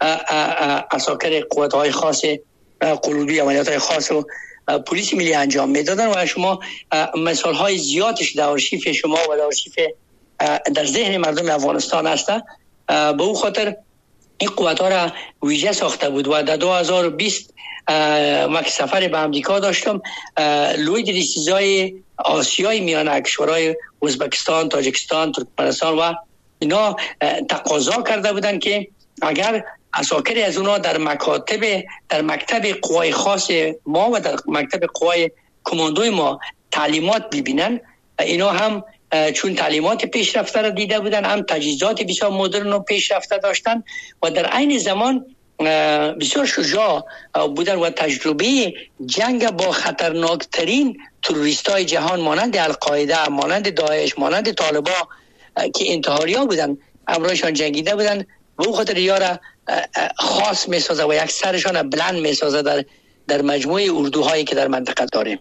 عساکر قوات های خاص قلوبی، عملیات های خاص و پلیس ملی انجام میدادن و شما مثال های زیادش در آرشیف شما و در آرشیف در ذهن مردم افغانستان هست. به او خاطر این قوات ها را ویژه ساخته بود و در 2020 ما که سفر به امریکا داشتم، لوی دریسیزای آسیای میانه کشورهای ازبکستان، تاجیکستان، ترکمنستان و اینا تقاضا کرده بودن که اگر عساکری از اونا در مکتب قوای خاص ما و در مکتب قوای کماندوی ما تعلیمات ببینن، اینا هم چون تعلیمات پیشرفته را دیده بودن، هم تجهیزات بسیار مدرن و پیشرفته داشتن و در عین زمان بسیار شجاع بودن و تجربه جنگ با خطرناکترین تروریستای جهان مانند القاعده، مانند داعش، مانند طالبا که انتحاریا بودن امروزشان جنگیده بودن و او خاطر یارا خاص میسازه و یک سرشان بلند میسازه در مجموعه اردوهایی که در منطقه داریم.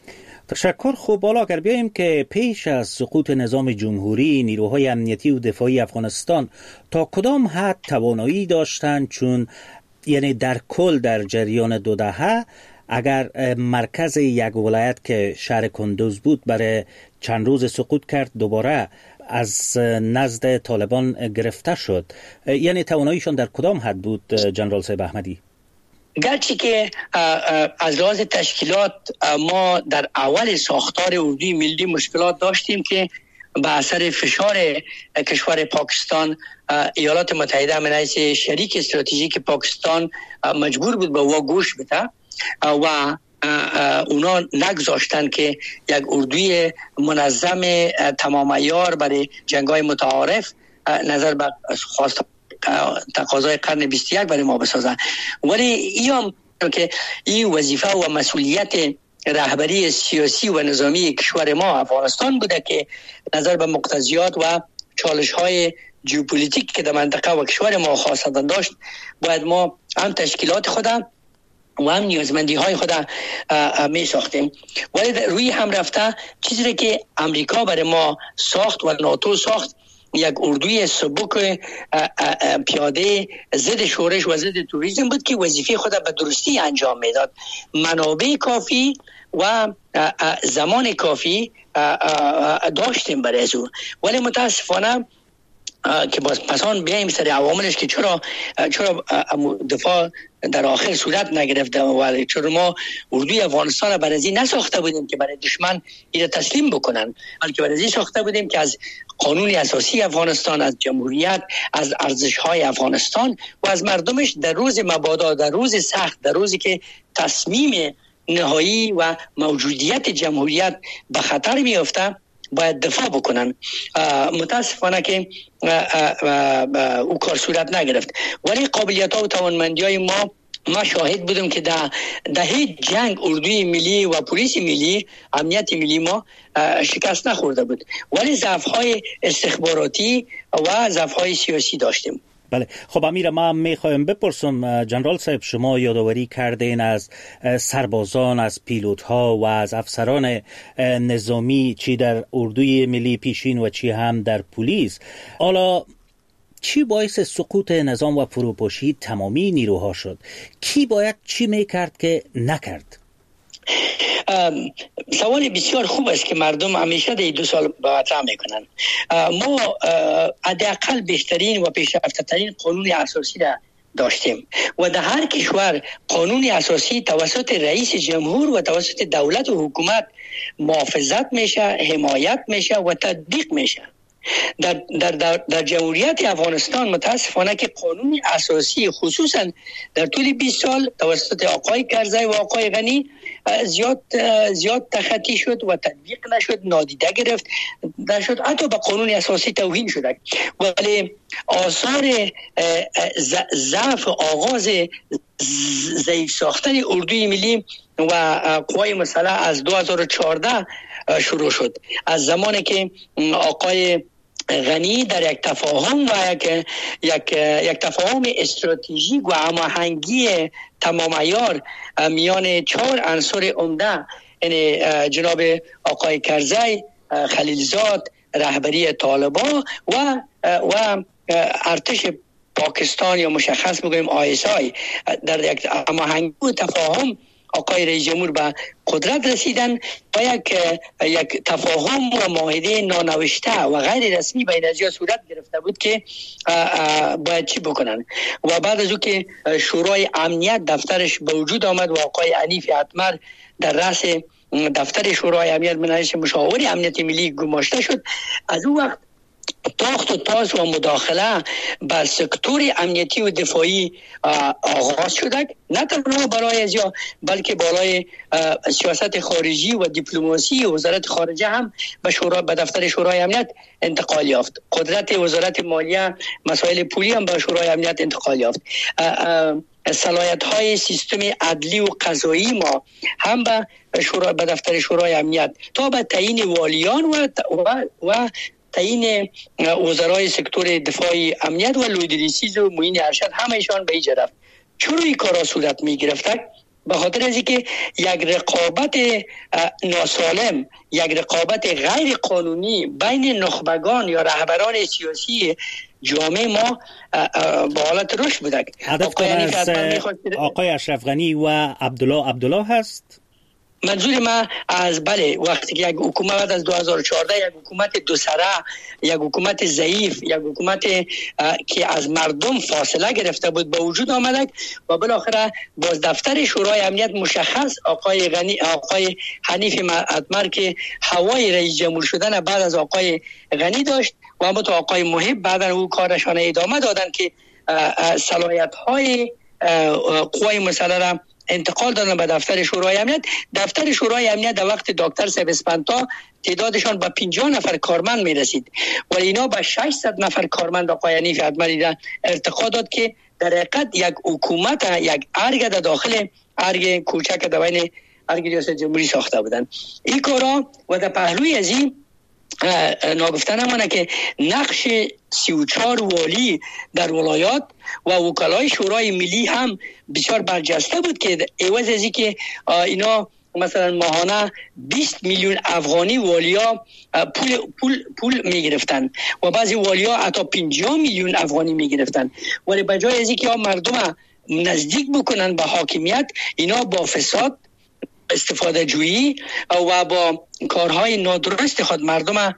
تشکر. خوب، بالا اگر بیاییم که پیش از سقوط نظام جمهوری نیروهای امنیتی و دفاعی افغانستان تا کدام حد توانایی داشتند، چون یعنی در کل در جریان 2 دهه اگر مرکز یک ولایت که شهر کندوز بود برای چند روز سقوط کرد دوباره از نزد طالبان گرفته شد، یعنی تواناییشان در کدام حد بود جنرال صاحب احمدی؟ گرچه که از لحاظ تشکیلات ما در اول ساختار اردوی ملی مشکلات داشتیم که به اثر فشار کشور پاکستان، ایالات متحده من حیث شریک استراتژیک پاکستان مجبور بود به او گوش بده و اونا نگذاشتن که یک اردوی منظم تمام عیار برای جنگ‌های متعارف نظر به خواست تقاضای قرن 21 برای ما بسازن. ولی ایام که این وظیفه و مسئولیت رهبری سیاسی و نظامی کشور ما افغانستان بوده که نظر به مقتضیات و چالش‌های ژئوپلیتیک که در منطقه و کشور ما خواستن داشت، باید ما هم تشکیلات خودم و هم نیازمندی های خود می ساختیم. ولی روی هم رفته چیزی که امریکا برای ما ساخت و ناتو ساخت، یک اردوی سبک پیاده ضد شورش و ضد توریسم بود که وظیفه خود به درستی انجام میداد. منابع کافی و زمان کافی داشتیم برای او، ولی متاسفانه که باز پسان بیاییم سر عواملش که چرا دفاع در آخر صورت نگرفته و چرا ما اردوی افغانستان برای ازی نساخته بودیم که برای دشمن این تسلیم بکنن، بلکه برای ازی ساخته بودیم که از قانون اساسی افغانستان، از جمهوریت، از ارزش‌های افغانستان و از مردمش در روز مبادا، در روز سخت، در روزی که تصمیم نهایی و موجودیت جمهوریت به خطر میفته باید دفاع بکنن. متاسفانه که او کار صورت نگرفت، ولی قابلیت ها و توانمندی های ما شاهد بودم که در هیچ جنگ اردوی ملی و پلیس ملی، امنیت ملی ما شکست نخورده بود، ولی ضعف های استخباراتی و ضعف های سیاسی داشتیم. بله. خب امیر، ما میخوایم بپرسم جنرال صاحب، شما یادآوری کردین از سربازان، از پیلوت ها و از افسران نظامی، چی در اردوی ملی پیشین و چی هم در پلیس. حالا چی باعث سقوط نظام و فروپاشی تمامی نیروها شد؟ کی باید چی میکرد که نکرد؟ سوال بسیار خوب است که مردم همیشه در 2 سال مطرح میکنن. ما حداقل بیشترین و پیشرفته ترین قانون اساسی را داشتیم و در هر کشور قانون اساسی توسط رئیس جمهور و توسط دولت و حکومت محافظت میشه، حمایت میشه و تطبیق میشه. در جمهوریت افغانستان متاسفانه که قانون اساسی خصوصا در طول 20 سال توسط آقای کرزی و آقای غنی زیاد تخطی شد و تطبیق نشد، نادیده گرفت شد، حتی به قانون اساسی توهین شد. ولی آثار ضعف آغاز ضعیف ساختن اردوی ملی و قوای مسلح از 2014 شروع شد. از زمانی که آقای غنی در یک تفاهم و یک تفاهم استراتژیک و هماهنگی تمام عیار میان 4 عنصر عمده، یعنی جناب آقای کرزی، خلیلزاد، رهبری طالبان و ارتش پاکستان یا مشخص بگویم ISI، در یک هماهنگی و تفاهم آقای رئیس جمهور به قدرت رسیدن و یک تفاهم و معاهده نانوشته و غیر رسمی بین از صورت گرفته بود که باید چی بکنن. و بعد از او که شورای امنیت دفترش به وجود آمد و آقای حنیف اتمر در رأس دفتر شورای امنیت منعش مشاور امنیت ملی گماشته شد، از اون وقت تاخت و تاز و مداخله بر سکتور امنیتی و دفاعی آغاز شده، نه تنها برای ازیا بلکه برای سیاست خارجی و دیپلماسی وزارت خارجه هم به دفتر شورای امنیت انتقال یافت. قدرت وزارت مالیه مسائل پولی هم به شورای امنیت انتقال یافت. صلاحیت های سیستم عدلی و قضایی ما هم به دفتر شورای امنیت تا به تعیین والیان و تعیین وزرای سکتور دفاعی امنیت و لویدریسیز و معین ارشد همهشان به ایجا رفت. چرا این کارا صورت می گرفت؟ به خاطر از اینکه یک رقابت ناسالم، یک رقابت غیر قانونی بین نخبگان یا رهبران سیاسی جامعه ما با حالت رشد بوده. هدف آقای اشرف غنی و عبدالله هست؟ منظور ما از وقتی که یک حکومت بعد از 2014 یک حکومت دو سره، یک حکومت ضعیف، یک حکومت که از مردم فاصله گرفته بود به وجود آمده و بالاخره باز دفتر شورای امنیت مشخص آقای حنیف اتمر که هوای رئیس جمهور شدن بعد از آقای غنی داشت و اما تا آقای محب بعد او کارشان ادامه دادن که صلاحیت های قوای مسلح را انتقال دادن به دفتر شورای امنیت. دفتر شورای امنیت در وقت دکتر سبسپنتا تعدادشان به 50 نفر کارمند می رسید ولی اینا به 600 نفر کارمند آقای حنیف اتمر ارتقا داد که در حقیقت یک حکومت، یک ارگ در داخل ارگ کوچک در بین ارگ ریاست جمهوری ساخته بودن. این کارا و در پهلوی از این ناگفته نمانه که نقش 34 والی در ولایات و وکلای شورای ملی هم بسیار برجسته بود که عوض از اینکه اینا مثلا ماهانه 20 میلیون افغانی والیا پول می گرفتن و بعضی والیا حتی 50 میلیون افغانی می گرفتن، ولی به جای از اینکه مردم نزدیک بکنن به حاکمیت، اینا با فساد، استفاده جویی و با کارهای نادرست خود مردم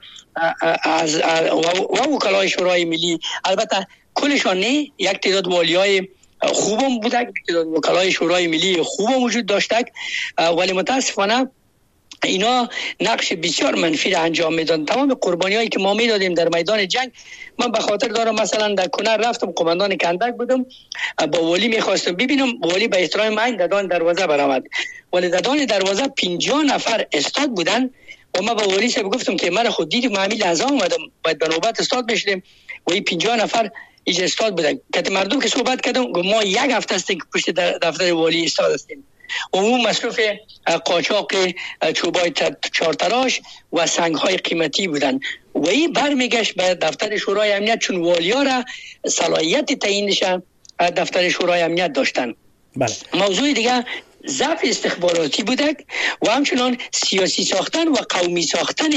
و وکلای شورای ملی، البته کلشان نه، یک تعداد والیای خوبم بوده، یک تعداد وکلای شورای ملی خوبم وجود داشته، ولی متاسفانه اینا نقش بسیار منفی را انجام میدن. تمام قربانی هایی که ما میدادیم در میدان جنگ، من به خاطر دارم مثلا در کنر رفتم، قماندان کندک بودم، با والی میخواستم ببینم، والی به احترام من ددان دروازه برآمد، ولی ددان دروازه 50 نفر استاد بودن و ما با والی صاحب گفتم که من خود دیدم معامل لحظه اومدم باید به نوبت استاد بشیم و این 50 نفر ایج استاد بودن. که مردم که صحبت کردم ما یک هفته است که پشت دفتر والی استاد هستیم. عموم مصرف قاچاق چوبای چارتراش و سنگ‌های قیمتی بودن و این برمیگشت به دفتر شورای امنیت، چون والیا را صلاحیت تعیینش دفتر شورای امنیت داشتن. بله. موضوع دیگه ضعف استخباراتی بوده و همچنان سیاسی ساختن و قومی ساختن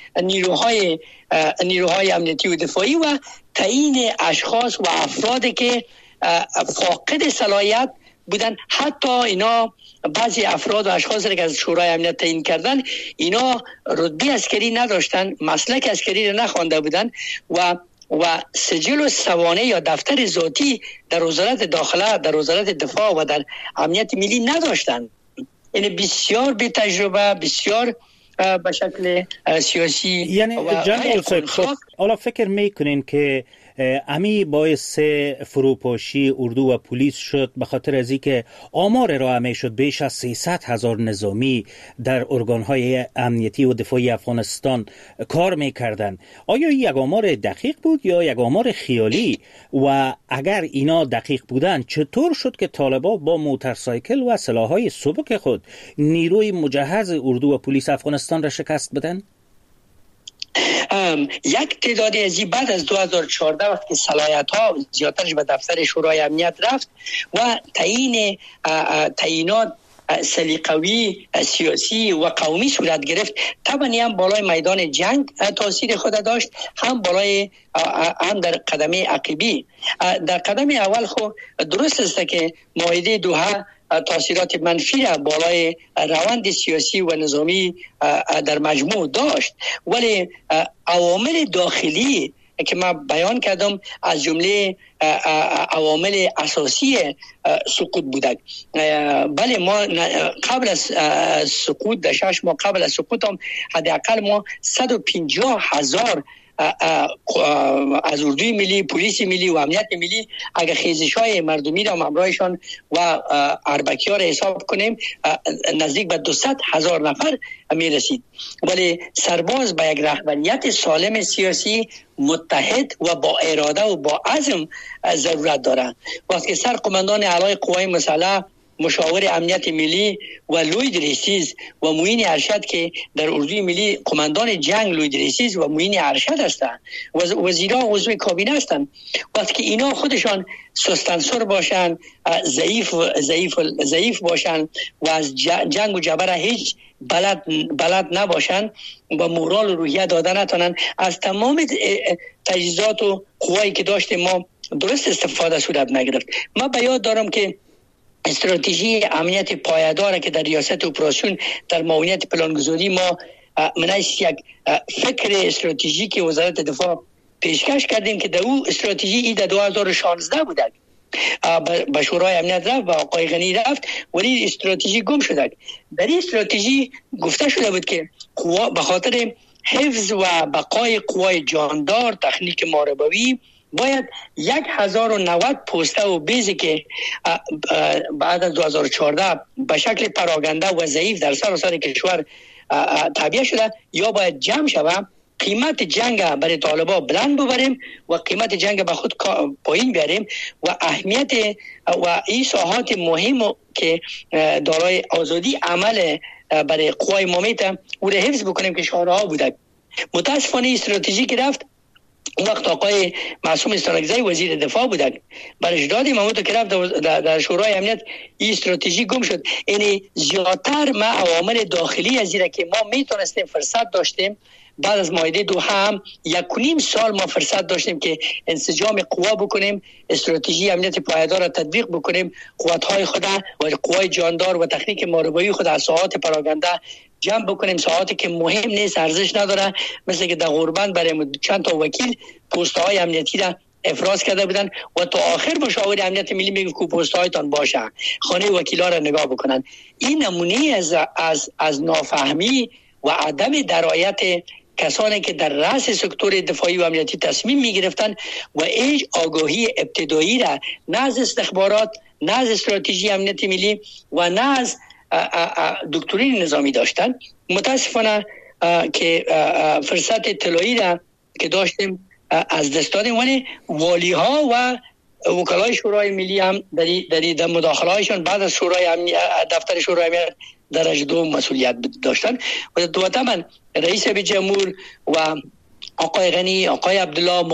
نیروهای امنیتی و دفاعی و تعیین اشخاص و افرادی که فاقد صلاحیت بودن. حتی اینا بعضی افراد و اشخاص که از شورای امنیت تعیین کردن، اینا رتبه عسکری نداشتن، مسلک عسکری را نخوانده بودن و سجل و سوانه یا دفتر ذاتی در وزارت داخله، در وزارت دفاع و در امنیت ملی نداشتن. یعنی بسیار بی تجربه، بسیار به شکل سیاسی. یعنی جنرال صاحب حالا فکر میکنین که امی باعث فروپاشی اردو و پلیس شد به خاطر از اینکه آمار ارائه میشد بیش از 300,000 نظامی در ارگان‌های امنیتی و دفاعی افغانستان کار میکردن؟ آیا یک آمار دقیق بود یا یک آمار خیالی؟ و اگر اینا دقیق بودن چطور شد که طالبان با موتورسایکل و سلاح‌های سبک خود نیروی مجهز اردو و پلیس افغانستان را شکست بدن؟ یک تعدادی از این بعد از 2014 وقتی صلاحیت‌ها زیادترش به دفتر شورای امنیت رفت و تعیینات سلیقوی سیاسی و قومی صورت گرفت، طبعا هم بالای میدان جنگ تاثیر خود داشت، هم در قدم عقبی. در قدم اول خو درست است که معاهده دوحه تاثیرات منفی را بالای روند سیاسی و نظامی در مجموع داشت، ولی عوامل داخلی که من بیان کردم از جمله عوامل اساسی سقوط بودند. بله ما قبل از سقوط در 6 ماه قبل از سقوط هم حداقل ما 150,000 از اردوی ملی، پلیس ملی و امنیت ملی اگر خیزش‌های مردمی را همراهشان و اربکی‌ها را حساب کنیم نزدیک به 200,000 نفر میرسید. ولی سرباز با یک رهبریت سالم سیاسی متحد و با اراده و با عزم ضرورت دارد. وقتی سرقماندان اعلای قوای مسلح، مشاور امنیت ملی و لوید ریسیز و معین ارشد که در اردوی ملی قماندان جنگ لوید ریسیز و معین ارشد هستند، وزیران عضو کابینه هستند، وقتی که اینا خودشان سستنسر باشند، ضعیف باشند و از جنگ و جبر هیچ بلد نباشند و مورال و روحیه داده نتونن، از تمام تجهیزات و قوایی که داشتیم ما درست استفاده صورت نگرفت. ما به یاد دارم که استراتژی امنیت پایدار که در ریاست اپراسیون در معاونیت پلانگذاری ما منعکس یک فکر استراتژیک وزارت دفاع پیشکش کردیم که در او استراتژی ای در 2016 بوده، به شورای امنیت رفت و آقای غنی رفت ولی استراتژی گم شده. در این استراتژی گفته شده بود که به خاطر حفظ و بقای قوای جاندار تکنیک محاربوی باید 1090 پوسته و بیزی که بعد از 2014 به شکل پراگنده و ضعیف در سراسر کشور تعبیه شده یا باید جمع شود، قیمت جنگ برای طالبان بلند ببریم و قیمت جنگ به خود پایین بیاریم و اهمیت و این ساحات مهم که دارای آزادی عمل برای قوای مامیت او را حفظ بکنیم که شعارها بوده. متاسفانه استراتژی که رفت اون وقت آقای معصوم استانکزی وزیر دفاع بودن، برش دادیم همون که رفت در شورای امنیت این استراتژی گم شد. یعنی زیادتر ما عوامل داخلی از اینه که ما میتونستیم فرصت داشتیم بعد از معاهده دوحه هم 1.5 سال ما فرصت داشتیم که انسجام قوا بکنیم، استراتژی امنیت پایدار را تطبیق بکنیم، قوت‌های خود و قوای جاندار و تکنیک محاربه‌ای خود از ساحات پراگنده جمع بکنیم، ساعاتی که مهم نیست ارزش نداره، مثل که در غربند برای چند تا وکیل پست‌های امنیتی را افراز کرده بودن و تا آخر مشاور امنیت ملی میگه که پست‌هایتان باشه، خانه وکیلا را نگاه بکنن. این نمونه از نافهمی و عدم درایت کسانی که در رأس سکتور دفاعی و امنیتی تصمیم میگرفتن و هیچ آگاهی ابتدایی را نه از استخبارات، نه از استراتژی امنیت ملی و نه از دکترین نظامی داشتن. متاسفانه که فرصت طلایی را که داشتیم از دست دادیم، ولی والی ها و وکلای شورای ملی هم در مداخله هایشان بعد از دفتر شورای ملی درجه 2 مسئولیت داشتن و دوتاً رئیس جمهور و آقای غنی، آقای عبدالله،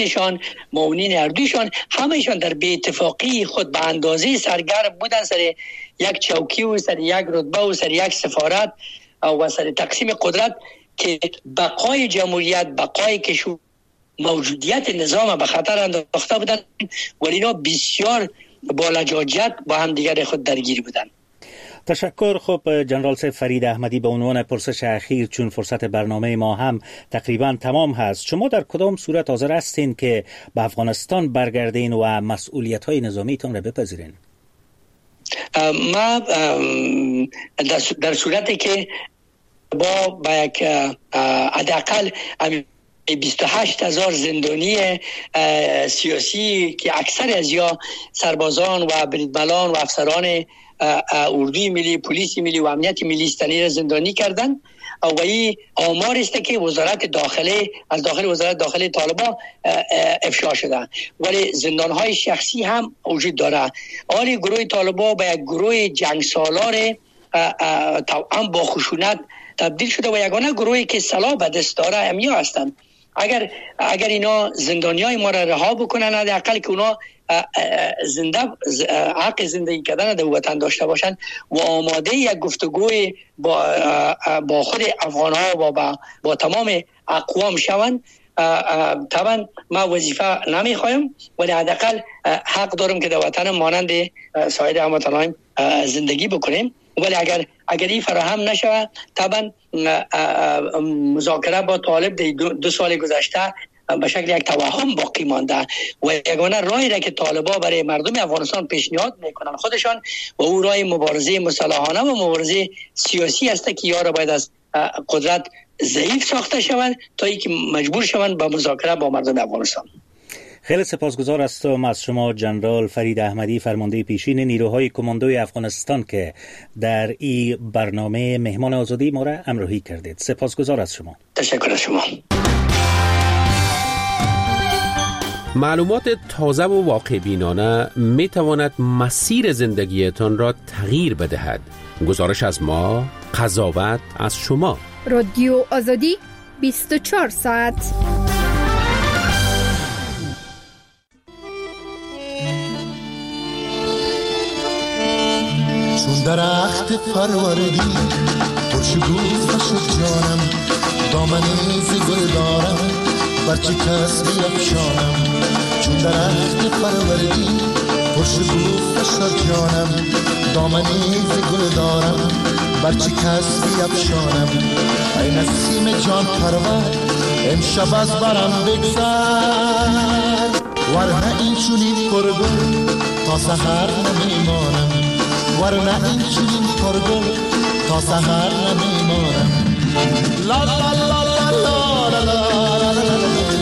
معاونین اردویشان همهشان در بی اتفاقی خود به اندازه سرگرم بودن سر یک چوکی و سر یک رتبه و سر یک سفارت و سر تقسیم قدرت که بقای جمهوریت، بقای کشور، موجودیت نظام به خطر انداخته بودن، ولی اینا بسیار با لجاجت با هم دیگر خود درگیر بودن. تشکر. خب جنرال صاحب فرید احمدی، به عنوان پرسش اخیر چون فرصت برنامه ما هم تقریبا تمام هست، شما در کدام صورت حاضر هستین که به افغانستان برگردین و مسئولیت‌های نظامیتان را بپذیرین؟ ما در صورتی که با یک حداقل 28,000 زندانی سیاسی که اکثر از یا سربازان و بریدملان و افسران اردوی ملی، پلیس ملی و امنیت ملی استانی را زندانی کردن و این آمار است که وزارت داخله از داخل وزارت داخله طالبان افشا شده. ولی زندانهای شخصی هم وجود داره. حالی گروه طالبان به یک گروه جنگسالار توأم با خشونت تبدیل شده و یگانه گروهی که سلاح به دست داره همیا هستند. اگر اینا زندانیای ما را رها بکنن، حداقل که اونا حق زندگی کردن در وطن داشته باشن و آماده یک گفتگوی با خود افغان ها و با تمام اقوام شوند، طبعا ما وظیفه نمیخوایم ولی حداقل حق دارم که در وطن مانند سایر هموطنان زندگی بکنیم. ولی اگر این فراهم نشود، طبعا مذاکره با طالب در 2 سال گذشته به شکل یک توهم باقی مانده و یگانه راهی را که طالبان برای مردم افغانستان پیشنهاد میکنن خودشان و او راه مبارزه مسلحانه و مبارزه سیاسی است که یا را باید از قدرت ضعیف ساخته شود تا اینکه مجبور شوند به مذاکره با مردم افغانستان. خیلی سپاسگزار هستم از شما جنرال فرید احمدی، فرمانده پیشین نیروهای کماندوی افغانستان که در این برنامه مهمان آزادی ما را همراهی کردید. سپاسگزار از شما. تشکر از شما. معلومات تازه و واقع بینانه می تواند مسیر زندگیتان را تغییر بدهد. گزارش از ما، قضاوت از شما. رادیو آزادی 24 ساعت. چون درخت پروردی خوشگوزه شد جانم، دامنی ز گل دارم برچه کس بیفشانم. چون درخت پروردی خوشگوزه شد جانم، دامنی ز گل دارم برچه کس بیفشانم. ای نسیم جان پرور امشب از برم بگذر، ورنه این چونین پرگل تا سحر نمیمانم، ورنه این چونین پرگل تا سحر نمیمانم. لا لا لا لا لا لا لا لا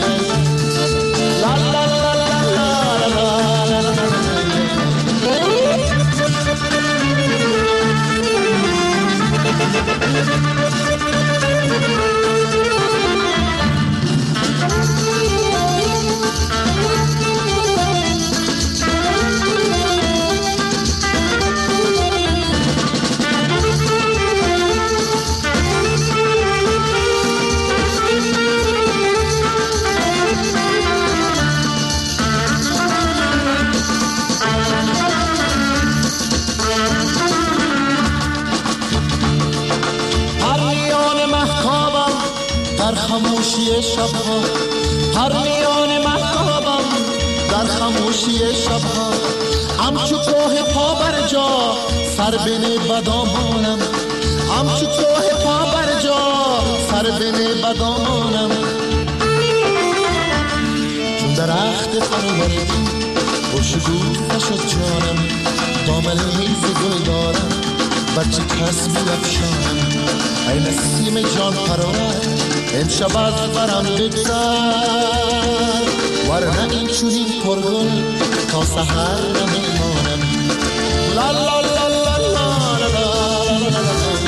خاموشی شبها، هر میان محتابم در خاموشی شبها. همچو کوه پا بر جا سر بنه بدامانم، همچو کوه پا بر جا سر بنه بدامانم. چون درخت پروردی خوشگوزه شد جانم، دامن میز گل دارم بچه کس بیفشانم. ای نسیم جان پرور امشب از برم بگذر، ورنه این چونین پرگل تا سحر نمیمانم. لا لا لا لا لا لا لا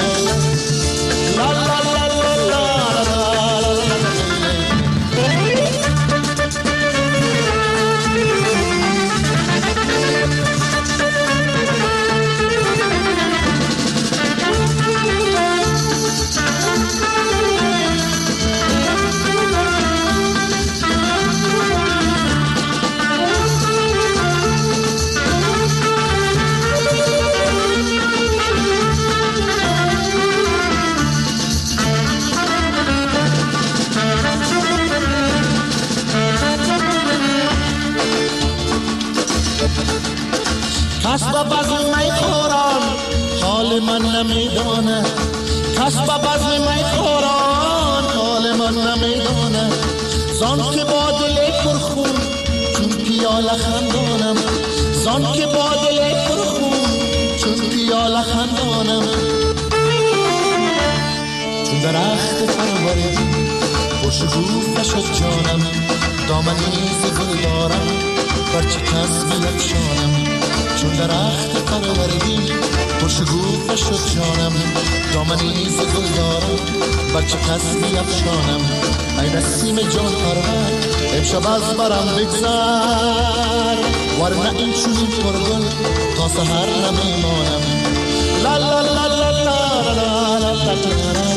کس با بزم می خوران حال من نمیدانه، کس با بزم می خوران حال من نمیدانه. زان که با دل پرخون چون پیاله خندانم، زان که با دل پرخون چون پیاله خندانم. چون درخت پروردی خوشگو شد جانم دامنی ز گل دارم بر چه کس بیفشانم چون درخت پروردی خوشگو شد جانم دامنی ز گل دارم بر چه کس بیفشانم ای نسیم جان پرور امشب از برم بگذر ورنه این چونین پرگل تا سحر نمیمانم لا لا لا لا لا لا لا لا لا